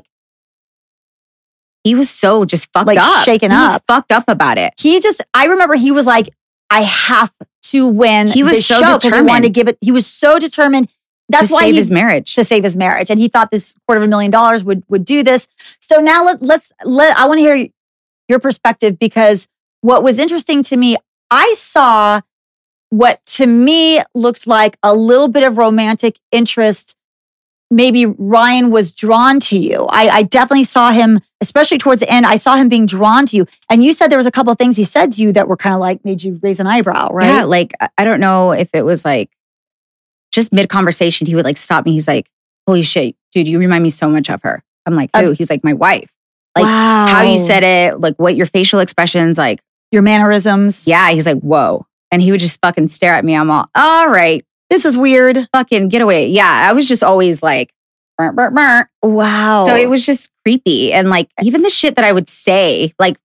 he was so just fucked like up. Shaken up. He was fucked up about it. I remember he was like, I have to win he was this so show because he wanted to give it. He was so determined. That's why save his marriage. To save his marriage. And he thought this $250,000 would do this. So now I want to hear your perspective because what was interesting to me, I saw what to me looked like a little bit of romantic interest maybe Ryan was drawn to you. I definitely saw him, especially towards the end, I saw him being drawn to you. And you said there was a couple of things he said to you that were kind of like made you raise an eyebrow, right? Yeah, like, I don't know if it was like just mid-conversation, he would like stop me. He's like, holy shit, dude, you remind me so much of her. I'm like, who? He's like, my wife. Like how you said it, like what your facial expressions, like your mannerisms. Yeah, he's like, whoa. And he would just fucking stare at me. I'm all right. This is weird. Fucking get away. Yeah, I was just always like, burr, burr, burr. Wow. So it was just creepy. And like, even the shit that I would say, like,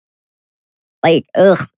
ugh.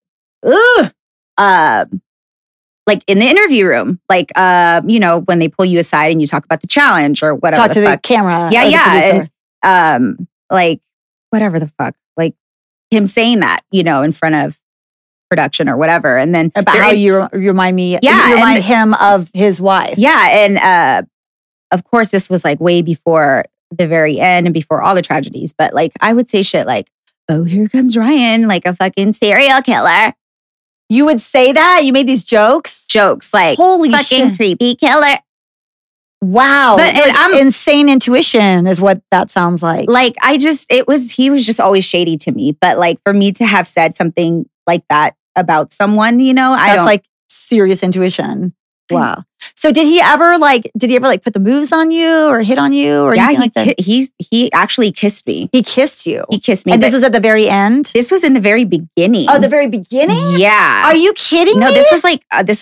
Like in the interview room, like, you know, when they pull you aside and you talk about the challenge or whatever. Talk to the camera. Yeah, yeah. And, like, whatever the fuck. Like him saying that, you know, in front of production or whatever. And then about how you remind me, yeah, you remind him of his wife. Yeah. And of course, this was like way before the very end and before all the tragedies. But like, I would say shit like, oh, here comes Ryan, like a fucking serial killer. You would say that? You made these jokes? Jokes like, holy fucking shit. creepy killer. Wow. But like insane intuition is what that sounds like. Like, he was just always shady to me. But like, for me to have said something like that about someone, you know, that's like serious intuition. Wow. So did he ever put the moves on you or hit on you or anything like that? He actually kissed me. He kissed you. He kissed me. And this was at the very end? This was in the very beginning. Oh, the very beginning? Yeah. Are you kidding me? No, this was like. How did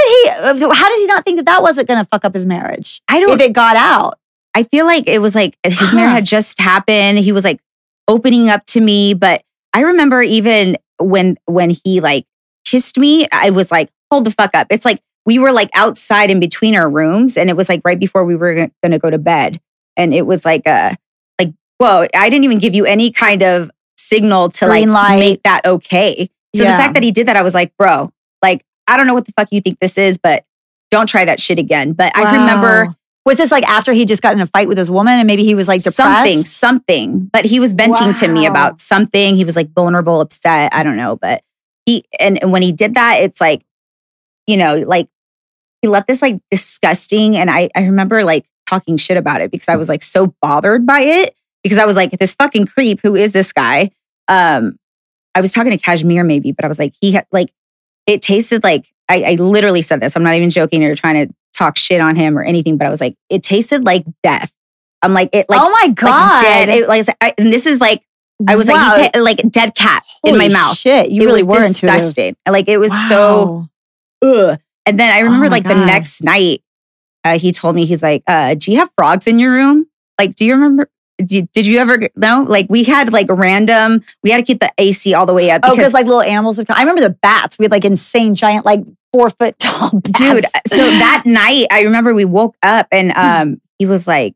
he not think that wasn't going to fuck up his marriage? If it got out. I feel like it was like his marriage had just happened. He was like opening up to me. But I remember even when he like kissed me, I was like, hold the fuck up. It's like, we were like outside in between our rooms and it was like right before we were going to go to bed. And it was like, whoa, I didn't even give you any kind of signal to green like light. make that okay. So the fact that he did that, I was like, bro, like, I don't know what the fuck you think this is, but don't try that shit again. But I remember. Was this like after he just got in a fight with his woman and maybe he was like depressed? Something. But he was venting to me about something. He was like vulnerable, upset. I don't know. But and when he did that, it's like, you know, like he left this like disgusting. And I remember like talking shit about it because I was like so bothered by it because I was like, this fucking creep, who is this guy? I was talking to Kashmir maybe, but I was like, he had like, it tasted like, I literally said this. I'm not even joking or trying to talk shit on him or anything, but I was like, it tasted like death. I'm like, it like, oh my God. Like dead. It, like, and this is like, I was like, like a dead cat in my mouth. Shit, you really were disgusting. Intuitive. Like it was so, ugh. And then I remember like the next night, he told me, he's like, do you have frogs in your room? Like, do you remember? Did you ever know? Like we had like random, we had to keep the AC all the way up. Because like little animals would come. I remember the bats. We had like insane giant, like 4 foot tall bats. Dude, so that night, I remember we woke up and he was like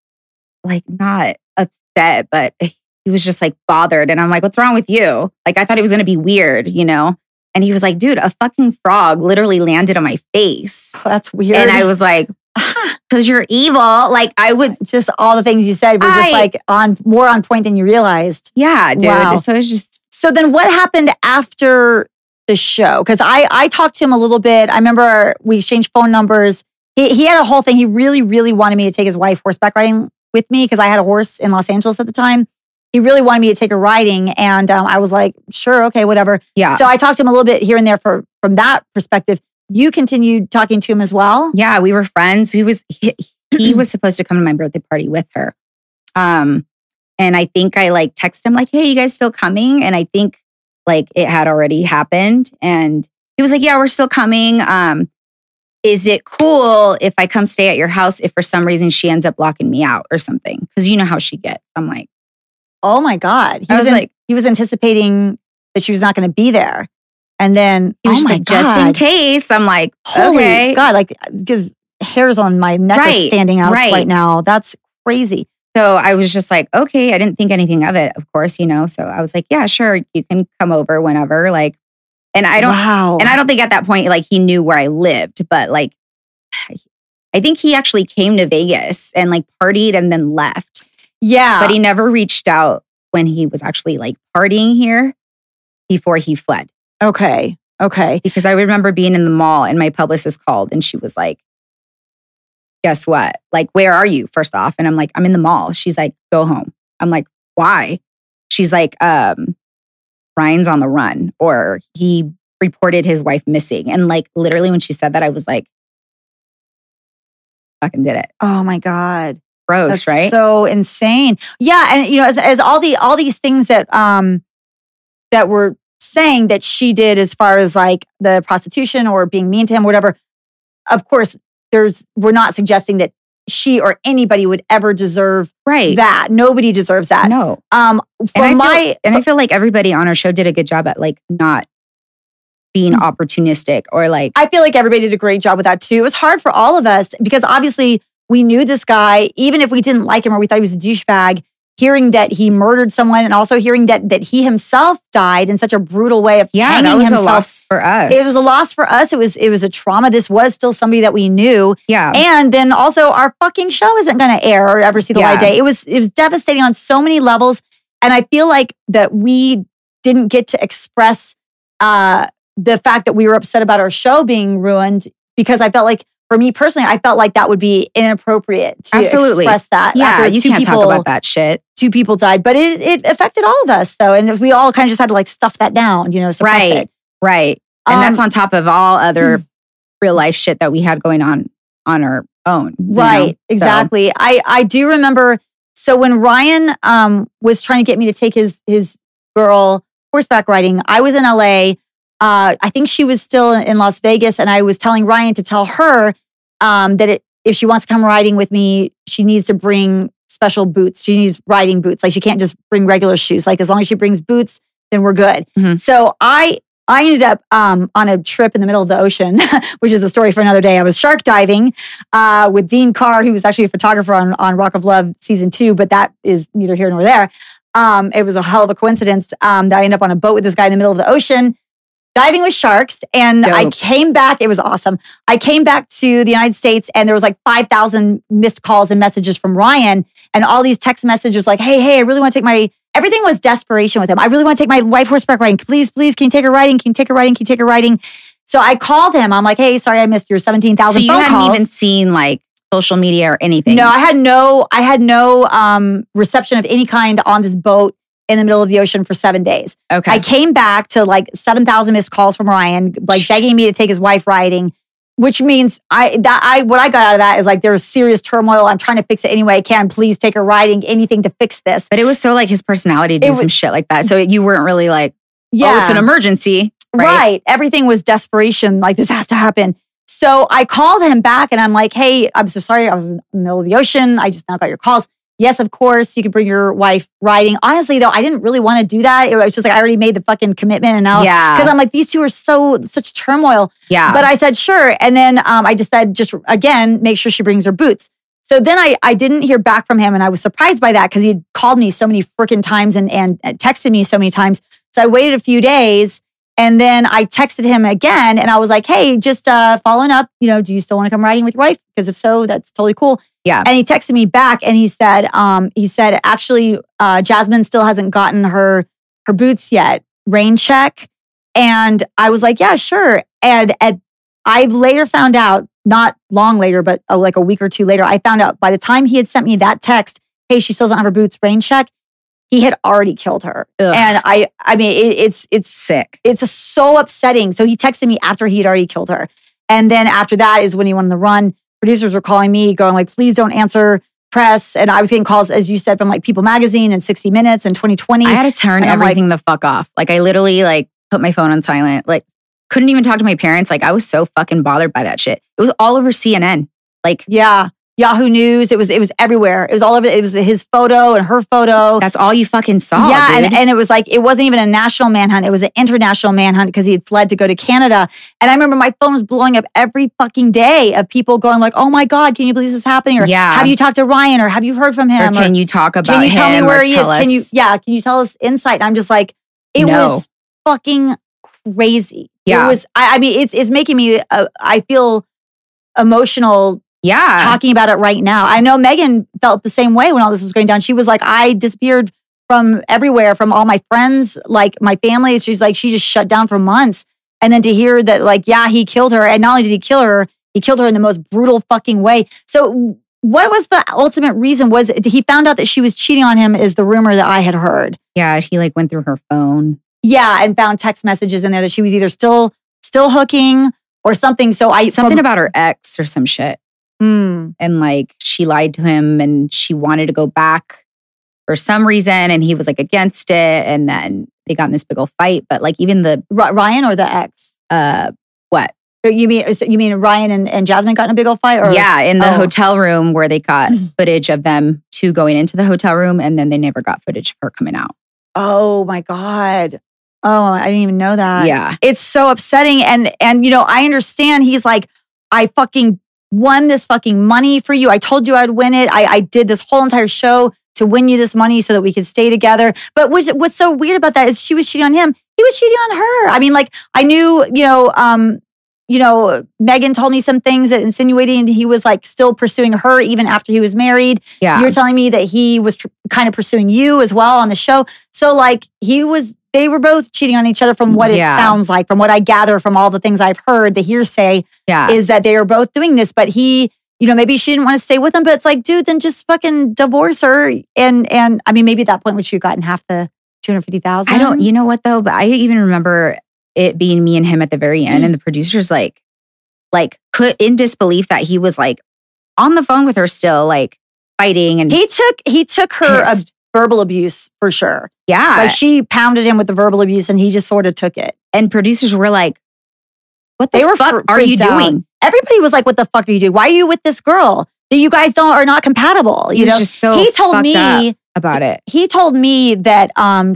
not upset, but he was just like bothered. And I'm like, what's wrong with you? Like, I thought it was going to be weird, you know? And he was like, dude, a fucking frog literally landed on my face. Oh, that's weird. And I was like, because you're evil. Like I would just all the things you said were just like more on point than you realized. Yeah, dude. Wow. So it's just. So then what happened after the show? Because I talked to him a little bit. I remember we exchanged phone numbers. He had a whole thing. He really, really wanted me to take his wife horseback riding with me because I had a horse in Los Angeles at the time. He really wanted me to take her riding. And I was like, sure, okay, whatever. Yeah. So I talked to him a little bit here and there from that perspective. You continued talking to him as well? Yeah, we were friends. He was supposed to come to my birthday party with her. And I think I like texted him like, hey, you guys still coming? And I think like it had already happened. And he was like, yeah, we're still coming. Is it cool if I come stay at your house if for some reason she ends up locking me out or something? Because you know how she gets. I'm like, oh my God. He was anticipating that she was not going to be there. And then he was just like, just in case. I'm like, holy okay. God, like because hairs on my neck are standing out right now. That's crazy. So I was just like, okay, I didn't think anything of it, of course, you know. So I was like, yeah, sure, you can come over whenever. Like, and I don't think at that point, like he knew where I lived, but like, I think he actually came to Vegas and like partied and then left. Yeah. But he never reached out when he was actually like partying here before he fled. Okay. Because I remember being in the mall and my publicist called and she was like, guess what? Like, where are you, first off? And I'm like, I'm in the mall. She's like, go home. I'm like, why? She's like, Ryan's on the run, or he reported his wife missing. And like, literally when she said that, I was like, fucking did it. Oh my God. Gross, That's right? so insane. Yeah. And you know, as all these things that that we're saying that she did as far as like the prostitution or being mean to him, whatever, of course, we're not suggesting that she or anybody would ever deserve that. Nobody deserves that. No. I feel like everybody on our show did a good job at like not being opportunistic or like. I feel like everybody did a great job with that too. It was hard for all of us because obviously we knew this guy, even if we didn't like him or we thought he was a douchebag, hearing that he murdered someone and also hearing that he himself died in such a brutal way of hanging that was himself. A loss for us. It was a loss for us. It was a trauma. This was still somebody that we knew. Yeah. And then also our fucking show isn't going to air or ever see the light of day. It was devastating on so many levels. And I feel like that we didn't get to express the fact that we were upset about our show being ruined because I felt like, for me personally, I felt like that would be inappropriate to express that. Yeah, you can't talk about that shit. 2 people died, but it affected all of us though. And we all kind of just had to like stuff that down, you know, suppress it. Right. And that's on top of all other real life shit that we had going on our own. Right. Exactly. So. I do remember, so when Ryan was trying to get me to take his girl horseback riding, I was in LA. I think she was still in Las Vegas, and I was telling Ryan to tell her that if she wants to come riding with me, she needs to bring special boots. She needs riding boots. Like she can't just bring regular shoes. Like as long as she brings boots, then we're good. Mm-hmm. So I ended up on a trip in the middle of the ocean, which is a story for another day. I was shark diving with Dean Carr, who was actually a photographer on Rock of Love season 2, but that is neither here nor there. It was a hell of a coincidence that I ended up on a boat with this guy in the middle of the ocean, diving with sharks. And dope. I came back. It was awesome. I came back to the United States and there was like 5,000 missed calls and messages from Ryan and all these text messages like, hey, I really want to take everything was desperation with him. I really want to take my wife horseback riding. Please, can you take her riding? Can you take her riding? Can you take her riding? So I called him. I'm like, hey, sorry, I missed your 17,000 phone calls. So you hadn't even seen like social media or anything? No, I had no reception of any kind on this boat in the middle of the ocean for 7 days. Okay. I came back to like 7,000 missed calls from Ryan, like begging me to take his wife riding, which means what I got out of that is like there's serious turmoil. I'm trying to fix it any way I can. Please take her riding, anything to fix this. But it was so like his personality to do some shit like that. So you weren't really like, oh, it's an emergency. Right. Everything was desperation. Like this has to happen. So I called him back and I'm like, hey, I'm so sorry. I was in the middle of the ocean. I just now got your calls. Yes, of course, you could bring your wife riding. Honestly, though, I didn't really want to do that. It was just like I already made the fucking commitment, and now because I'm like these two are such turmoil. Yeah, but I said sure, and then I just said just again make sure she brings her boots. So then I didn't hear back from him, and I was surprised by that because he'd called me so many freaking times and texted me so many times. So I waited a few days, and then I texted him again, and I was like, hey, just following up. You know, do you still want to come riding with your wife? Because if so, that's totally cool. Yeah. And he texted me back and he said, actually, Jasmine still hasn't gotten her boots yet. Rain check. And I was like, yeah, sure. And I've later found out, not long later, but like a week or two later, I found out by the time he had sent me that text, hey, she still doesn't have her boots, rain check, he had already killed her. Ugh. And I mean, it's sick. It's so upsetting. So he texted me after he had already killed her. And then after that is when he went on the run. Producers were calling me going like, please don't answer press. And I was getting calls, as you said, from like People Magazine and 60 Minutes and 2020. I had to turn everything the fuck off. Like I literally like put my phone on silent, like couldn't even talk to my parents. Like I was so fucking bothered by that shit. It was all over CNN. Like, yeah. Yahoo News. It was everywhere. It was all over. It was his photo and her photo. That's all you fucking saw. Yeah, dude. And it was like it wasn't even a national manhunt. It was an international manhunt because he had fled to go to Canada. And I remember my phone was blowing up every fucking day of people going like, "Oh my God, can you believe this is happening?" Or have you talked to Ryan? Or have you heard from him? Or can you talk about him? Can you tell me where he is? Us? Can you tell us insight? And I'm just like, it was fucking crazy. Yeah, it was. I mean, it's making me. I feel emotional. Yeah. Talking about it right now. I know Megan felt the same way when all this was going down. She was like, I disappeared from everywhere, from all my friends, like my family. She's like, she just shut down for months. And then to hear that, like, yeah, he killed her. And not only did he kill her, He killed her in the most brutal fucking way. So what was the ultimate reason? Was it, he found out that she was cheating on him is the rumor that I had heard. Yeah, he like went through her phone. Yeah, and found text messages in there that she was either still hooking or something. So something about her ex or some shit. And like she lied to him and she wanted to go back for some reason and he was like against it. And then they got in this big old fight. But like even the Ryan or the ex? What? You mean Ryan and Jasmine got in a big old fight? Or? Yeah, in the hotel room where they got footage of them two going into the hotel room and then they never got footage of her coming out. Oh my God. Oh, I didn't even know that. Yeah. It's so upsetting. And I understand he's like, I fucking won this fucking money for you. I told you I'd win it. I did this whole entire show to win you this money so that we could stay together. But what's so weird about that is she was cheating on him. He was cheating on her. I mean, like I knew, Megan told me some things that insinuating he was like still pursuing her even after he was married. Yeah. You're telling me that he was kind of pursuing you as well on the show. So like they were both cheating on each other from what it sounds like, from what I gather from all the things I've heard, the hearsay is that they are both doing this. But he, maybe she didn't want to stay with him, but it's like, dude, then just fucking divorce her. And I mean, maybe at that point would she have gotten half the $250,000? You know what though? But I even remember it being me and him at the very end and the producers like could in disbelief that he was like on the phone with her still like fighting. And he took her verbal abuse for sure. Yeah. Like she pounded him with the verbal abuse and he just sort of took it. And producers were like, what the fuck are you doing? Everybody was like, what the fuck are you doing? Why are you with this girl that you guys are not compatible? He was just so he told me up about it. He told me that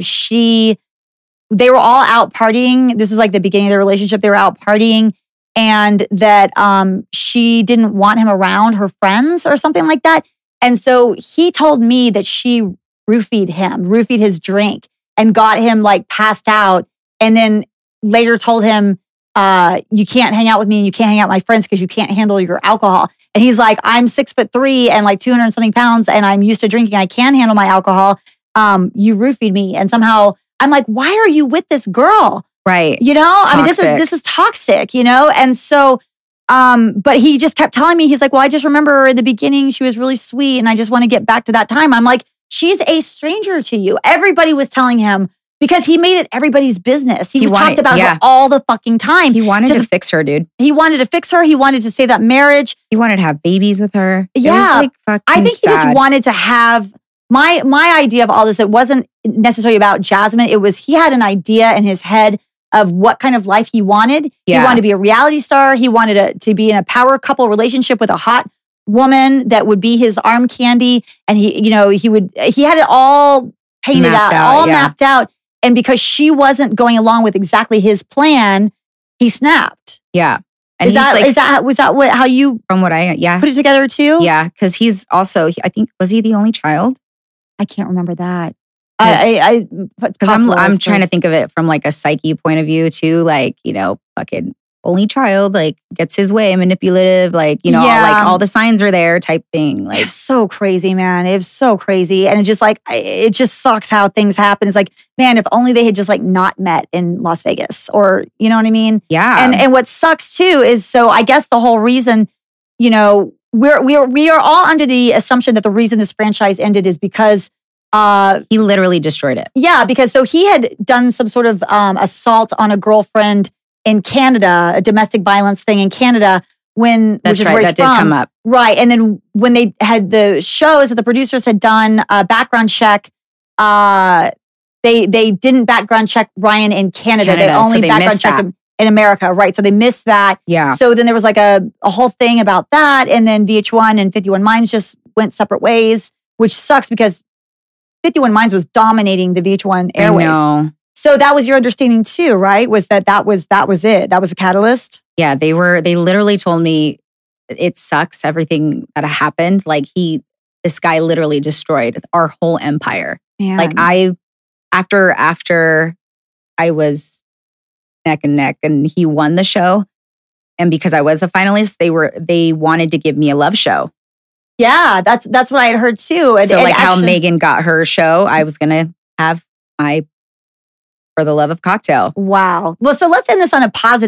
they were all out partying. This is like the beginning of their relationship. They were out partying and that she didn't want him around her friends or something like that. And so he told me that she roofied his drink and got him like passed out. And then later told him, you can't hang out with me and you can't hang out with my friends because you can't handle your alcohol. And he's like, I'm 6'3" and like 200 and something pounds and I'm used to drinking. I can handle my alcohol. You roofied me. And somehow I'm like, why are you with this girl? Right. Toxic. I mean, this is toxic, And so, but he just kept telling me, he's like, well, I just remember in the beginning, she was really sweet and I just want to get back to that time. I'm like, she's a stranger to you. Everybody was telling him because he made it everybody's business. He talked about her all the fucking time. He wanted to fix her, dude. He wanted to fix her. He wanted to save that marriage. He wanted to have babies with her. Yeah. It was like I think he just wanted to have my idea of all this. It wasn't necessarily about Jasmine. It was, he had an idea in his head of what kind of life he wanted. Yeah. He wanted to be a reality star. He wanted to be in a power couple relationship with a hot woman that would be his arm candy. And he had it all painted out, mapped out. And because she wasn't going along with exactly his plan, he snapped. Yeah. And was that how you from what I put it together too? Yeah, because he's also, I think, was he the only child? I can't remember that. Because I'm trying to think of it from like a psyche point of view too. Like, fucking only child, like gets his way, manipulative, like, like all the signs are there type thing. Like, it's so crazy, man. It's so crazy. And it just sucks how things happen. It's like, man, if only they had just like not met in Las Vegas or, you know what I mean? Yeah. And what sucks too is, so I guess the whole reason, we are all under the assumption that the reason this franchise ended is because he literally destroyed it. Yeah, because so he had done some sort of assault on a girlfriend in Canada, a domestic violence thing in Canada, which is where he's from. Did come up. Right. And then when they had the shows that the producers had done a background check, they didn't background check Ryan in Canada. They only background checked him in America. Right. So they missed that. Yeah. So then there was like a whole thing about that. And then VH1 and 51 Minds just went separate ways, which sucks because 51 Minds was dominating the VH1 airways. I know. So that was your understanding too, right? Was that was it? That was a catalyst? Yeah, they literally told me it sucks everything that happened. Like this guy literally destroyed our whole empire. Man. Like after I was neck and neck and he won the show, and because I was the finalist, they wanted to give me a love show. Yeah, that's what I had heard too. So like how Megan got her show, I was gonna have my For the Love of Cocktail. Wow. Well, so let's end this on a positive.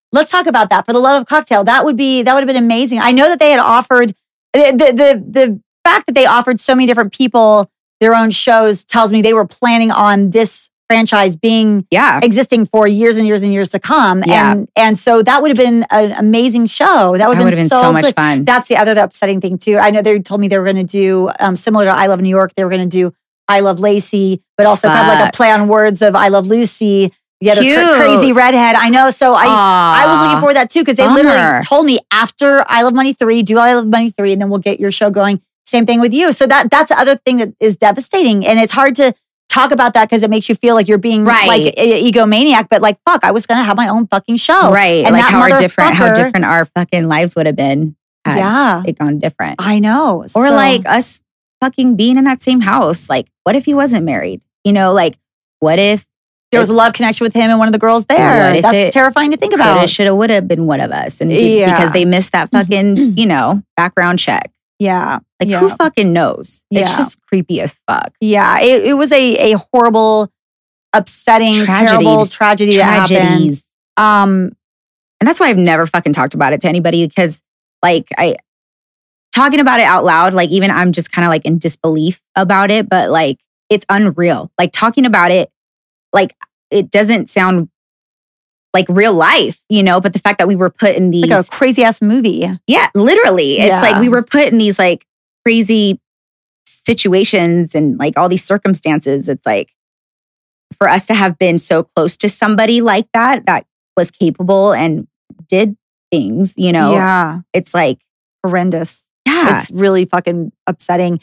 let's talk about that. For the Love of Cocktail, that would have been amazing. I know that they had offered the fact that they offered so many different people their own shows tells me they were planning on this franchise being existing for years and years and years to come. And so that would have been an amazing show. That would have been so much fun. That's the other upsetting thing too. I know they told me they were going to do similar to I Love New York. They were going to do I Love Lacey, but also kind of like a play on words of I Love Lucy. The other crazy redhead. I know. So I was looking forward to that too because they literally told me after I Love Money 3, do I Love Money 3, and then we'll get your show going. Same thing with you. So that's the other thing that is devastating. And it's hard to talk about that because it makes you feel like you're being like an egomaniac. But like, fuck, I was going to have my own fucking show. Right. And like how different our fucking lives would have been had it gone different. I know. Or like us fucking being in that same house. Like, what if he wasn't married? You know, like, what if there was a love connection with him and one of the girls there? That's terrifying to think about. Coulda, shoulda, woulda been one of us. And because they missed that fucking, background check. Yeah. Like, who fucking knows? It's just creepy as fuck. Yeah. It was a horrible, upsetting, terrible tragedy that happened. And that's why I've never fucking talked about it to anybody because, like, talking about it out loud, like, even I'm just kind of like in disbelief about it, but like, it's unreal. Like, talking about it, like, it doesn't sound like real life, but the fact that we were put in these... Like a crazy ass movie. Yeah, literally. It's like we were put in these like crazy situations and like all these circumstances. It's like for us to have been so close to somebody like that was capable and did things, Yeah. It's like... horrendous. Yeah. It's really fucking upsetting.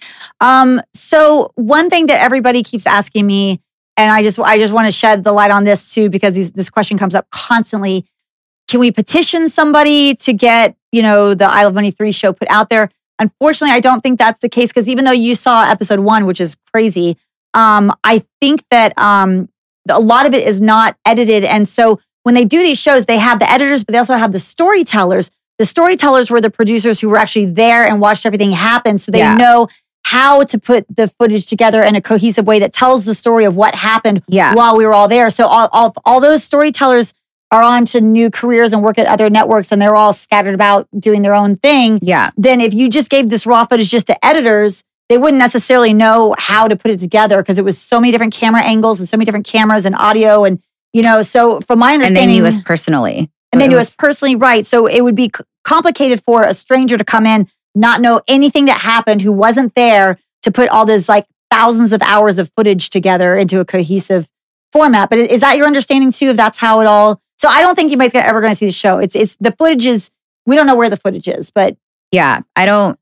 So one thing that everybody keeps asking me, and I just want to shed the light on this too, because this question comes up constantly. Can we petition somebody to get, the I Love Money 3 show put out there? Unfortunately, I don't think that's the case because even though you saw episode 1, which is crazy, I think that a lot of it is not edited. And so when they do these shows, they have the editors, but they also have the storytellers. The storytellers were the producers who were actually there and watched everything happen. So they know how to put the footage together in a cohesive way that tells the story of what happened while we were all there. So all those storytellers are on to new careers and work at other networks and they're all scattered about doing their own thing. Yeah. Then if you just gave this raw footage just to editors, they wouldn't necessarily know how to put it together because it was so many different camera angles and so many different cameras and audio. And, so from my understanding. And they knew us personally. And they knew us personally, right. So it would be complicated for a stranger to come in, not know anything that happened, who wasn't there to put all this like thousands of hours of footage together into a cohesive format. But is that your understanding too, if that's how it all... So I don't think anybody's ever going to see the show. It's the footage is, we don't know where the footage is, but... Yeah, I don't,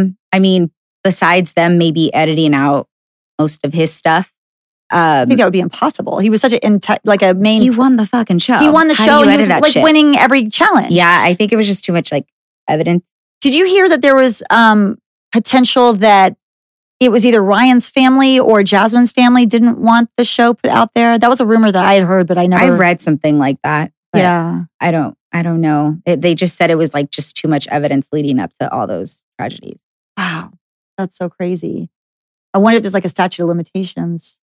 I mean, besides them maybe editing out most of his stuff. I think that would be impossible. He was such a main... He won the fucking show. He won the show and he was like winning every challenge. Yeah, I think it was just too much like evidence. Did you hear that there was potential that it was either Ryan's family or Jasmine's family didn't want the show put out there? That was a rumor that I had heard, but I never... I read something like that. Yeah. I don't know. They just said it was like just too much evidence leading up to all those tragedies. Wow. That's so crazy. I wonder if there's like a statute of limitations.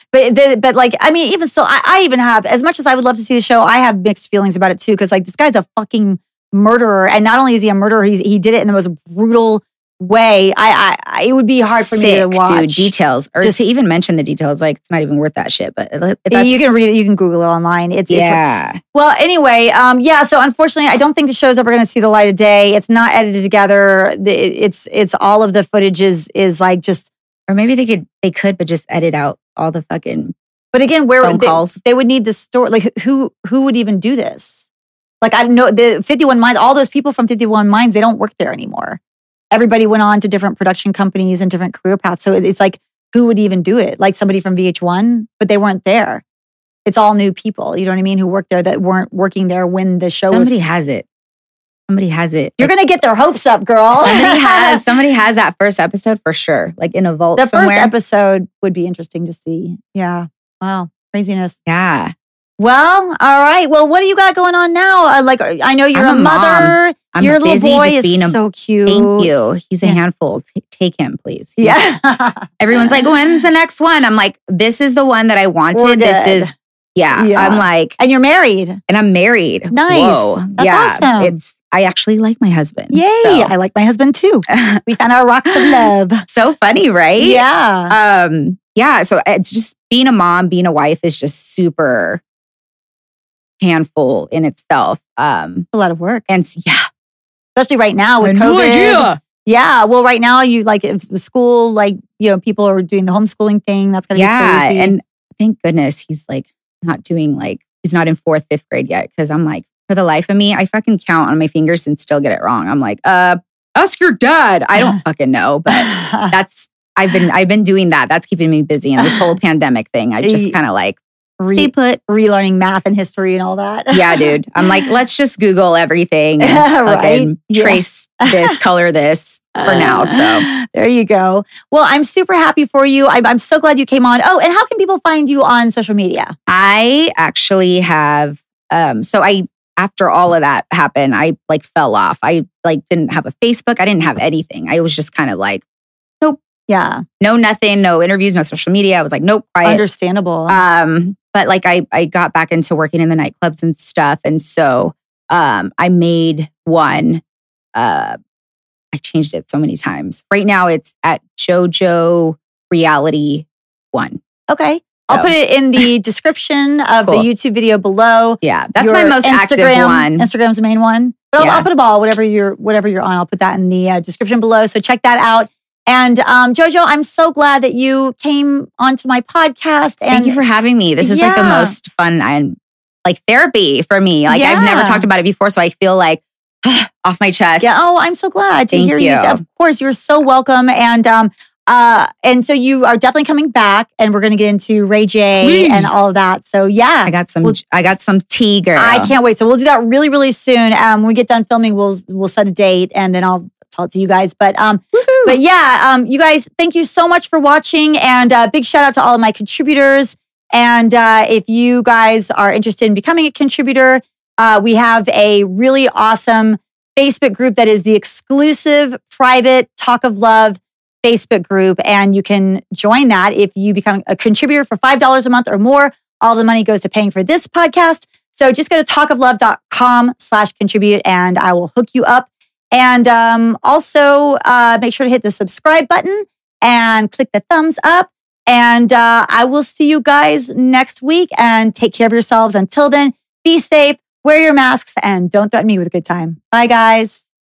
But like, I mean, even so, I even have, as much as I would love to see the show, I have mixed feelings about it too. Because like, this guy's a fucking murderer. And not only is he a murderer, he did it in the most brutal way. It would be hard for me to watch. Dude, details. Or just to even mention the details, like, it's not even worth that shit. But you can read it, you can Google it online. It's well, anyway, so unfortunately, I don't think the show's ever going to see the light of day. It's not edited together. It's all of the footage is like just... Or maybe they could, but just edit out all the fucking... But again, where phone calls. They would need the story. Like, who would even do this? Like, I don't know, the 51 Minds, all those people from 51 Minds, they don't work there anymore. Everybody went on to different production companies and different career paths. So it's like, who would even do it? Like somebody from VH1, but they weren't there. It's all new people, you know what I mean, who worked there that weren't working there when the show Somebody has it. You're going to get their hopes up, girl. Somebody has that first episode for sure. Like in a vault somewhere. The first episode would be interesting to see. Yeah. Wow. Craziness. Yeah. Well, all right. Well, what do you got going on now? I know you're a mother. Your little boy is so cute. Thank you. He's a handful. Take him, please. Yeah. Everyone's like, when's the next one? I'm like, this is the one that I wanted. This is Yeah. I'm like, and you're married. and I'm married. Nice. Whoa. That's awesome. I actually like my husband. Yay. So. I like my husband too. We found our rocks of love. So funny, right? Yeah. Yeah. So it's just being a mom, being a wife is just super handful in itself. A lot of work. And yeah. Especially right now with COVID. No idea. Yeah. Well, right now you like if the school, like, people are doing the homeschooling thing. That's going to be crazy. And thank goodness he's like not doing he's not in 4th, 5th grade yet. Cause I'm like, for the life of me, I fucking count on my fingers and still get it wrong. I'm like, ask your dad. I don't fucking know, but I've been doing that. That's keeping me busy. And this whole pandemic thing, I just kind of like stay put, relearning math and history and all that. Yeah, dude. I'm like, let's just Google everything and right? trace this, color this for now. So there you go. Well, I'm super happy for you. I'm so glad you came on. Oh, and how can people find you on social media? I actually have, after all of that happened, I fell off. I didn't have a Facebook. I didn't have anything. I was just kind of like, nope. Yeah. No, nothing, no interviews, no social media. I was like, nope, quiet. Understandable. But I got back into working in the nightclubs and stuff. And so I made one. I changed it so many times. Right now it's at JoJo Reality 1. Okay. I'll put it in the description of the YouTube video below. Yeah, that's my most active one. Instagram's the main one. But I'll put a ball, whatever you're on. I'll put that in the description below. So check that out. And JoJo, I'm so glad that you came onto my podcast. And thank you for having me. This is the most fun and therapy for me. I've never talked about it before, so I feel off my chest. Yeah. Oh, I'm so glad to hear you. Of course, you're so welcome. And so you are definitely coming back, and we're going to get into Ray J and all of that. So yeah, I got some tea, girl. I can't wait. So we'll do that really, really soon. When we get done filming, we'll set a date, and then I'll tell it to you guys. But you guys, thank you so much for watching, and big shout out to all of my contributors. And if you guys are interested in becoming a contributor, we have a really awesome Facebook group that is the exclusive private Talk of Love Facebook group, and you can join that if you become a contributor for $5 a month or more. All the money goes to paying for this podcast. So just go to talkoflove.com/contribute, and I will hook you up. And also make sure to hit the subscribe button and click the thumbs up. And I will see you guys next week, and take care of yourselves. Until then, be safe, wear your masks, and don't threaten me with a good time. Bye, guys.